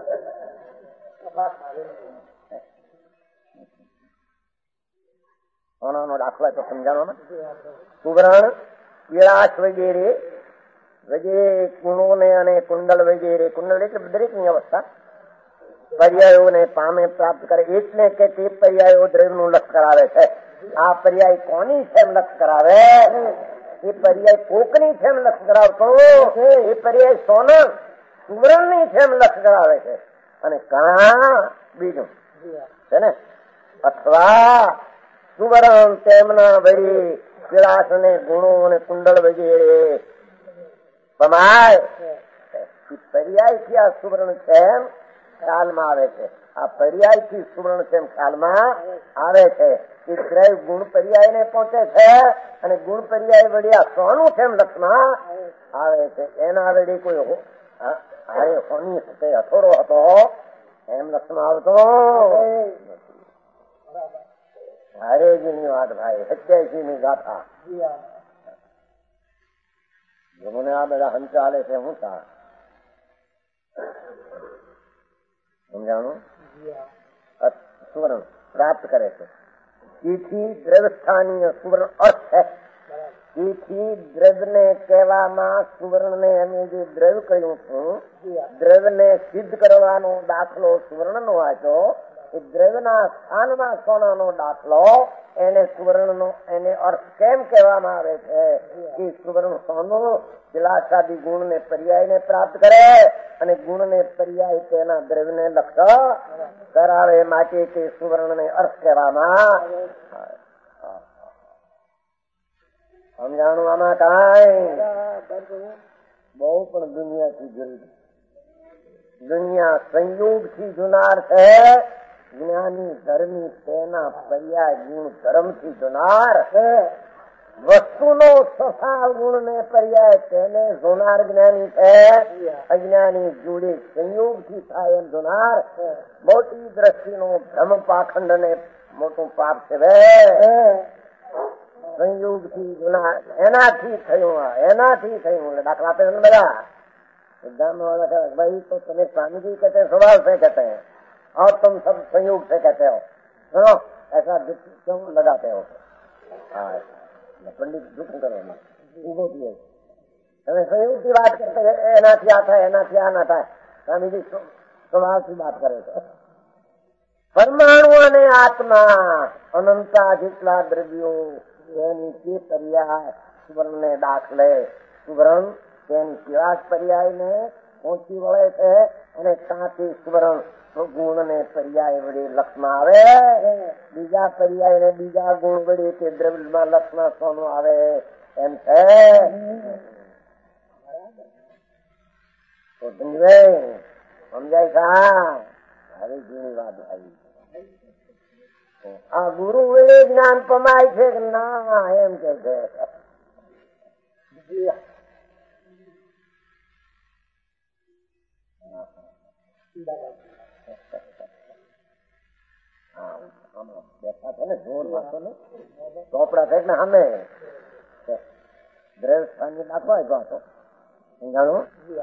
સોનાનો દાખલા તો સમજાણો. સુવર્ણ પીળાશ વગેરે ગુણોને અને કુંડળ વગેરે, કુંડળ એટલે દરેકની અવસ્થા, પર્યાયોને પામે પ્રાપ્ત કરે. એટલે કે તે પર્યાયો દ્રવ્યનું લક્ષ કરાવે છે. આ પર્યાય કોની છે એમ લક્ષ કરાવે? એ પર્યાય કોકની છે એમ લક્ષ કરાવતો, એ પર્યાય સોના સુવર્ણની છે એમ લક્ષ કરાવે છે. અને કા બીજું છે ને, અથવા સુવર્ણ તેમના વળી પીળાશ અને ગુણો અને કુંડળ વગેરે પમાય. પર્યાયથી આ સુવર્ણ છે એમ ખ્યાલમાં આવે છે. આ પર્યાયથી સુવર્ણ છે એમ ખ્યાલમાં આવે છે. એ દ્રવ્ય ગુણ પર્યાય ને પહોંચે છે, અને ગુણ પર્યાય વળી આ સોનું છે એમ લક્ષમાં આવે છે. એના વળી કોઈ હારે હોની સાથે હથોડો હતો એમ લક્ષમાં આવતો. હારેજીની વાત ભાઈ, 87ની ગાથા. મને આ બધા હંચાલે છે હું તા સમજાણું? સુવર્ણ પ્રાપ્ત કરે છે. તેથી દ્રવ્ય સ્થાનીય સુવર્ણ અર્થ છે. તેથી દ્રવ્યને કહેવામાં સુવર્ણને અમે જે દ્રવ્ય કહ્યું છું, દ્રવ્યને સિદ્ધ કરવાનો દાખલો સુવર્ણનો આપ્યો. એ દ્રવ્યના સ્થાનમાં સોનાનો દાખલો, એને સુવર્ણનો એને અર્થ કેમ કહેવામાં આવે છે કે સુવર્ણ સોનું વિલાસાદી ગુણને પર્યાયને પ્રાપ્ત કરે, અને ગુણને પર્યાય તેના દ્રવ્યને લક્ષ્ય કરાવે. માટે તે સુવર્ણને અર્થ કહેવામાં. સમજાણું આમાં કાંઈ? બહુ પણ દુનિયાથી જુદી. દુનિયા સંયોગથી જુનાર છે, જ્ઞાની ધર્મી તેના પર્યાય ગુણ ધર્મથી જુનાર. વસ્તુનો સફાળ ગુણ ને પર્યાય તેને જોનાર જ્ઞાની છે. અજ્ઞાની જોડે સંયોગથી થાય એમ જોનાર. મોટી દ્રષ્ટિનો ભ્રમ પાખંડ ને મોટું પાપ છે. સંયોગથી જુનાર એનાથી થયું. દાખલા આપે છે બધા एग्जाम वाला कहते भाई तो तुम्हें स्वामी जी कहते हैं, स्वभाव से कहते हैं, और तुम सब संयोग से कहते हो. सुनो ऐसा क्यों लगाते हो? पंडित दुख करो उभो दिए તમે સંયુક્તની વાત કરતા એનાથી આ થાય, એનાથી આ ના થાય. સ્વામીજી સ્વભાવથી વાત કરે છે. પરમાણુ અને આત્મા અનંતા જેટલા દ્રવ્યો તેની તે પર્યાય સુવર્ણને દાખલે સુવર્ણ તેની પીળાશ પર્યાય ને પહોંચી વળે છે અને ત્યાંથી સ્વરણ ગુણ ને પર્યાય વડે લક્ષમાં આવે, બીજા પર્યાય ને બીજા ગુણ વડે તે દ્રવ્યમાં લક્ષમાં સોનું આવે એમ છે. સમજાય કા? હવે જૂની વાત આવી. આ ગુરુ વડે જ્ઞાન પમાય છે કે ના એમ કે છે. બેઠા છે ને જોર વાંચો ને ચોપડા છે ને અમે દ્રવ્યસ્થાન નાખવા વાંચો સમજાણું.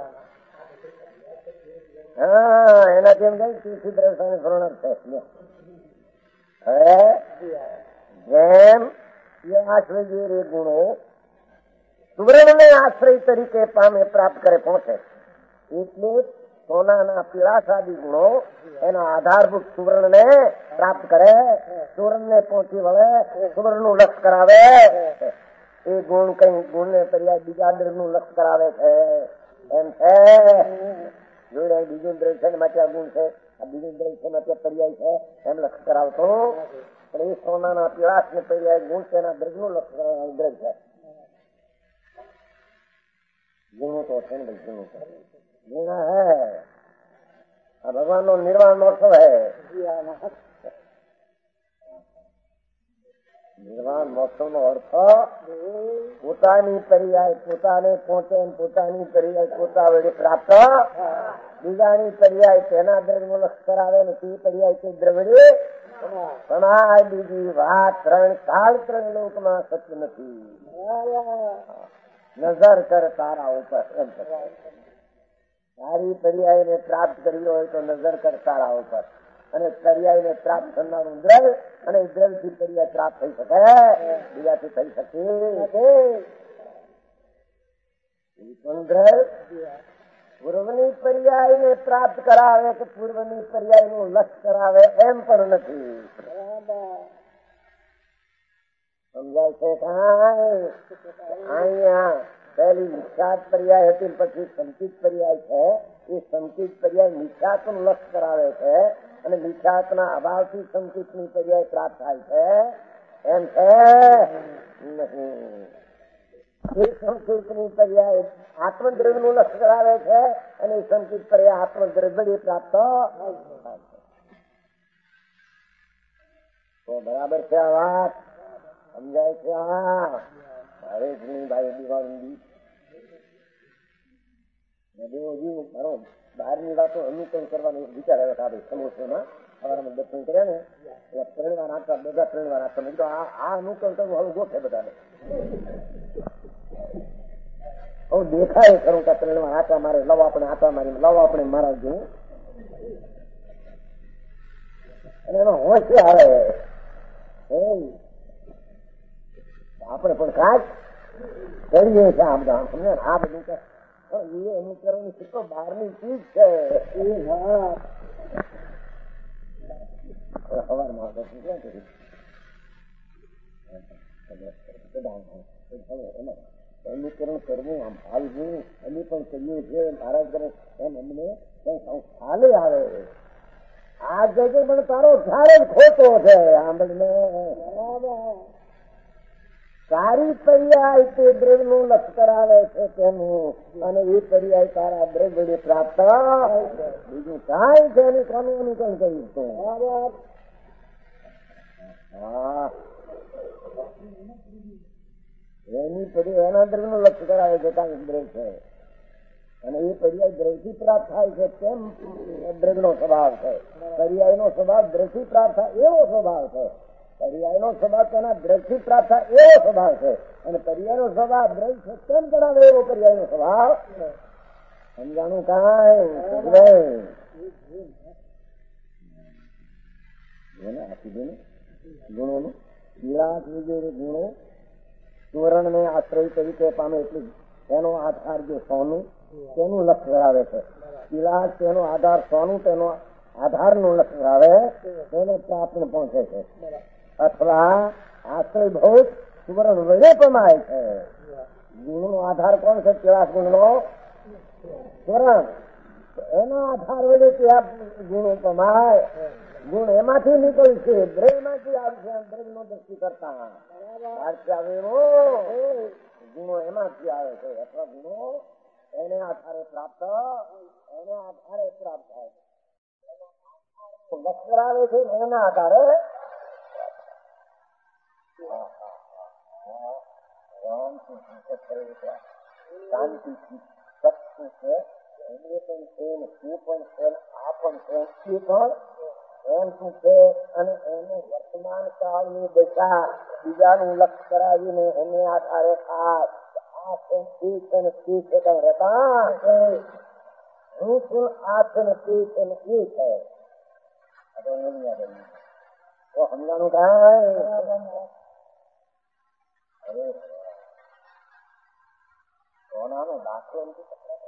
હા એનાથી એમ કઈ તીર્થી દ્રવ્યસ્થાન પૂર્ણ છે. હવે જેમ એ આશ્રય ગુણો સુવર્ણ ને આશ્રય તરીકે પામે પ્રાપ્ત કરે પહોંચે, એટલે સોનાના પીળાશાદી ગુણો એના આધારભૂત સુવર્ણ ને પ્રાપ્ત કરે, સુવર્ણ ને પહોંચી વળે, સુવર્ણ નું લક્ષ કરાવે. એ ગુણ કઈ ગુણ ને પર્યાય બીજા દ્રવ્ય નું લક્ષ કરાવે છે એમ છે. જોડે બીજું દ્રવ્ય છે માટે આ ગુણ છે, આ બીજું દ્રવ્ય છે માટે પર્યાય છે એમ લક્ષ કરાવતો. પણ એ સોનાના પીળાશ ને પર્યાય ગુણ છે એના દ્રવ્ય નું લક્ષ કરાવવાનું દ્રવ્ય છે. ગુણો તો છે ને ગુણો गुणा है, भगवान नो निर्वाण महोत्सव है. निर्वाण महोत्सव નો અર્થ પોતાની પર્યાય પોતાને પહોંચે, પોતાની પર્યાય પોતા વડે પ્રાપ્ત, બીજાની પર્યાય તેના દ્રવ્યનો લક્ષ કરાવે ને તે પર્યાય તે દ્રવ્ય સમાય. બીજી વાત ત્રણ કાળ ત્રણ લોકમાં સત્ય નથી. નજર કર તારા ઉપર એમ સારી પર્યાય ને પ્રાપ્ત કરી હોય તો નજર કર તારા ઉપર, અને પર્યાય ને પ્રાપ્ત કરનારું દ્રવ્ય અને દ્રવ્ય થી પર્યાય પ્રાપ્ત થઈ શકે, બીજાથી થઈ શકે. પૂર્વની પર્યાય ને પ્રાપ્ત કરાવે કે પૂર્વની પર્યાય નું લક્ષ કરાવે એમ પણ નથી. સમજાય છે કાંઈ? અહીંયા પહેલી નિષાદ પર્યાય હતી, પછી સંકિત પર્યાય છે. એ સંકિત પર્યાય નિષાદ નું લક્ષ કરાવે છે અને નિષાદ ના અભાવ થી સંકિત ની પર્યાય પ્રાપ્ત થાય છે એમ છે. એ સંકિત ની પર્યાય આત્મદ્રવ્ય નું લક્ષ કરાવે છે અને સંકિત પર્યાય આત્મદ્રવ્ય પ્રાપ્ત થાય છે. તો બરાબર છે આ વાત? સમજાય છે? હા. હવે ભાઈ દિવાળી બહારની વાતો અનુકરણ કરવાનો વિચાર આવ્યો હતા. ભાઈ સમોસામાં સવારમાં દર્શન કર્યા ને એટલે 3 વાર આપતા, બધા 3 વાર આપતા. મેં તો આ અનુકરણ કરવું હવે ગોઠે બધાને. હવે દેખાય ખરું કે 3 વાર આટા મારે, લવ આપણે આટા મારી, લવ આપણે મારા જેવું. અને એનો હોશ આવે આપણે પણ કાંઈક કરીએ છીએ. આ બધા સમજે આ બધું એ અનુકરણ શીખો બહારની ચીજ છે. સવારમાં અનુકરણ કરવું, આમ ભાવવું અમે પણ કરીએ છીએ. મહારાજ કરે એમ અમને ખ્યાલ આવે. આ જગ્યાએ પણ તારો ખ્યાલ જ ખોટો છે. આંબળને સારી પર્યાય તે દ્રવ્ય નું લક્ષ કરાવે છે તેનું, અને એ પર્યાય તારા દ્રવ્ય પ્રાપ્ત. બીજું કાંઈ છે એની કોનું અનુકરણ કર્યું છે? એની પર્યાય એના દ્રવ્ય નું લક્ષ કરાવે છે કાંઈ દ્રવ્ય છે, અને એ પર્યાય દ્રવ્યથી પ્રાપ્ત થાય છે તેમ દ્રવ્ય નો સ્વભાવ છે. પર્યાય નો સ્વભાવ દ્રવ્યથી પ્રાપ્ત થાય એવો સ્વભાવ છે. પર્યાય નો સ્વભાવ તેના દ્રવ્યથી પ્રાપ્ત થાય એવો સ્વભાવ છે, અને પર્યાય નો સ્વભાવ દ્રવ્ય છે તેમ જણાવે એવો પર્યાય નો સ્વભાવ. સમજાણું કાંઈ? આપી દે ને ગુણો નું વિલાસ વગેરે ગુણો સુવર્ણ ને આશ્રય તરીકે પામે એટલું તેનો આધાર જે સોનું તેનું લક્ષ ધરાવે છે. વિલાસ તેનો આધાર સોનું તેનો આધાર નું લક્ષ ધરાવે, તેને પ્રાપ્ત પહોંચે છે. અથવા આશ્રય ભૌત સુવર્ણ વડે પમાય છે. ગુણ નો આધાર કોણ છે? કેળાસ ગુણ નો સુવર્ણ. એના આધાર વડે આ ગુણો પમાય, ગુણ એમાંથી નીકળશે, દ્રવ્યમાંથી આવશે. દ્રવ્ય નો દ્રષ્ટિ કરતા ગુણો એમાંથી આવે છે, અથવા ગુણો એને આધારે પ્રાપ્ત થાય. લશ્કર આવે છે એના આધારે શાંતિ સત્ય છે, એને પણ છે, શું પણ છે, આ પણ છે, એ પણ એમ શું છે. અને એને વર્તમાન કાળની દશા બીજાનું લક્ષ્ય કરાવીને એને આધારે આ છે તે છે ને તે છે કઈ રહેતા હું છું, આ છે ને તે છે ને એ છે. તો સમજાનું થાય. અરે સોનાનો દાખલો નથી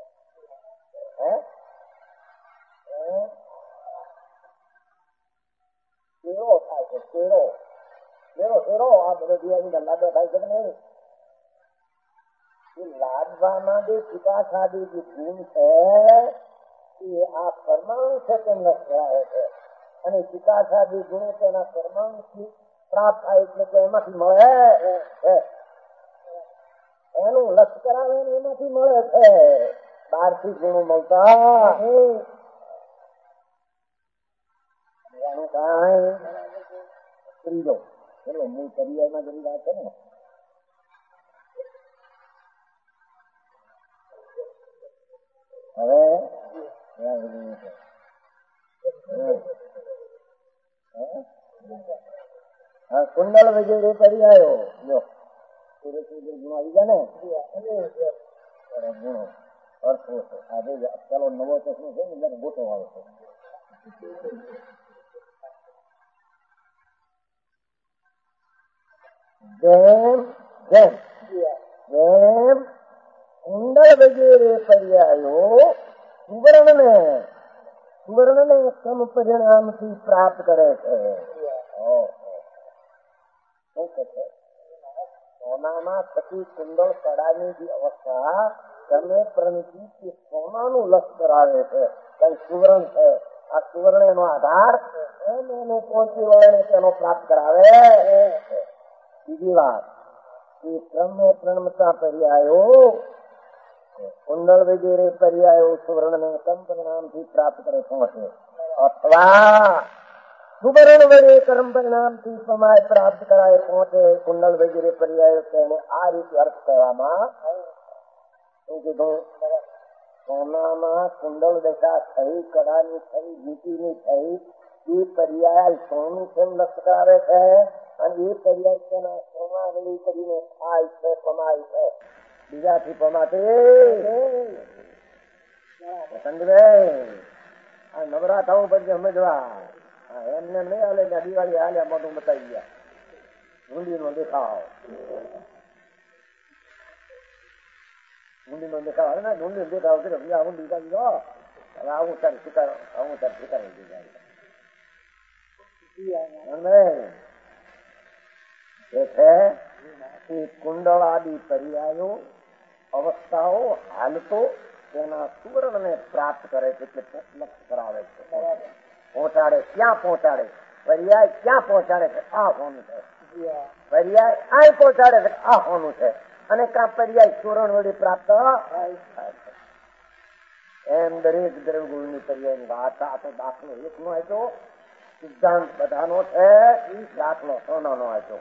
કેળો થાય છે, કેળો આ બધો દિવાળી લાડો થાય છે કે નહીં? એ લાડવામાં જે ચિકાસાદી જે ગુણ છે એ આ પરમાણુ છે તેમ લક્ષાય છે. અને ચિકાસાદી ગુણો તેના પરમાણુથી પ્રાપ્ત થાય એટલે કે એમાંથી મળે, એનું લક્ષ કરાવે એમાંથી મળે છે. બહારથી ગુણો મળતા ત્રીજો ચલો મૂળ પર્યાયમાં જરી વાત છે ને. હવે કુંડળ વગેરે પર્યાયો જો ગુણો આવી ગયા ને ગુણો અર્થ આજે ચાલો નવો ચશ્મો છે ને જયારે ગોટો આવે છે. જેમ કુંડળ વગેરે પર્યાયો સુવર્ણને સમ પરિણામથી પ્રાપ્ત કરે છે. સોનામાં થતી કુંડળ કળાની જે અવસ્થા તમે પ્રણતિ સોનાનું લક્ષ કરાવે છે, કઈ સુવર્ણ છે. આ સુવર્ણ એનો આધાર એમ એને પહોંચી વળે તેનો પ્રાપ્ત કરાવે. બીજી વાત એ પ્રણમતા પર્યાયો કુંડળ વગેરે પર્યાયો સુવર્ણને કમ પરિણામથી પ્રાપ્ત કરે પહોંચે, અથવા સુવર્ણ વડે કર્મ પરિણામથી સમાય પ્રાપ્ત કરાય પહોંચે. કુંડળ વગેરે પર્યાયો તેને આ રીતે અર્થ કહેવામાં શું કીધું? સોનામાં કુંડળ દશા થઈ, કળાની થઈ, જીતીની થઈ, એ પર્યાય સોનું કેમ લક્ષ કરાવે છે અને એ પર્યાય તેના સોના વળી કરીને થાય છે, પમાય છે. બીજાથી પમાતે આ નવરા થવું પછી સમજવા. એમને નહીં હાલે કે દિવાળી હાલ્યા મોટું બતાવી ગયા. ઊંડી નો દેખાવ ઊંડી નો દેખાવ હવે ને ઊંડી દેખાવ કર્યો ઊંડી કાઢી દો. હવે આવું તારે સ્વીકારવું છે. કુંડળ આદિ પર્યાયો અવસ્થાઓ હાલતો તેના સુવર્ણને પ્રાપ્ત કરે છે, એટલે લક્ષ કરાવે છે, પહોંચાડે. ક્યાં પહોંચાડે? પર્યાય ક્યાં પહોંચાડે છે? આ હોનું છે. પર્યાય આ પહોંચાડે છે, આ હોનું છે. અને કા પર્યાય સુવર્ણ વડે પ્રાપ્ત થાય છે. એમ દરેક દ્રવ્યગુણની પર્યાયની વાત. આ તો દાખલો એક નો આપ્યો, સિદ્ધાંત બધાનો છે. દાખલો સોનાનો આપ્યો.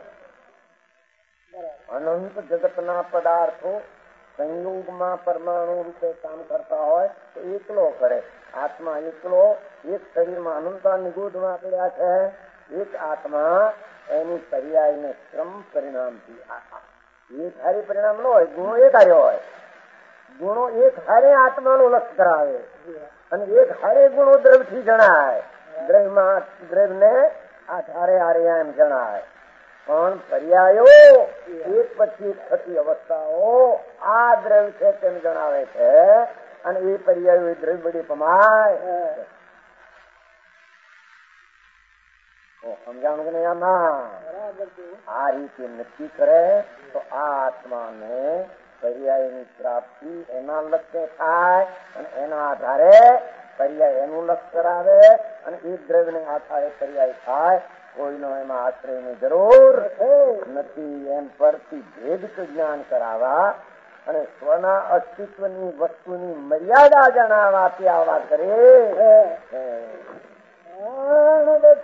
અનંત જગતના પદાર્થો સંયોગમાં પરમાણુ રૂપે કામ કરતા હોય તો એકલો કરે. આત્મા એકલો એક શરીરમાં અનંતા નિગોધમાં પડ્યા છે. એક આત્મા એની પર્યાયને ક્રમ પરિણામથી એક હારે પરિણામ ન હોય, ગુણો એક હારે હોય. ગુણો એક હારે આત્માનું લક્ષ કરાવે અને એક હારે ગુણો દ્રવ્યથી જણાય. દ્રવ્યને આધારે હારે એમ જણાય. પણ પર્યાયો એક પછી થતી અવસ્થાઓ આ દ્રવ્ય છે તેમ જણાવે છે. અને એ પર્યાયો એ દ્રવ્ય વડે પમાય. સમજાણું કે નહીં? આમાં આ રીતે નક્કી કરે તો આ આત્માને પર્યાયની પ્રાપ્તિ એના લક્ષ્ય થાય અને એના આધારે પર્યાય એનું લક્ષ કરાવે અને એ દ્રવ્યને આધારે પર્યાય થાય. કોઈનો એમાં આશ્રયની જરૂર નથી. એમ પરથી ભેદ જ્ઞાન કરાવવા અને સ્વના અસ્તિત્વની વસ્તુની મર્યાદા જણાવવા આવા કરે.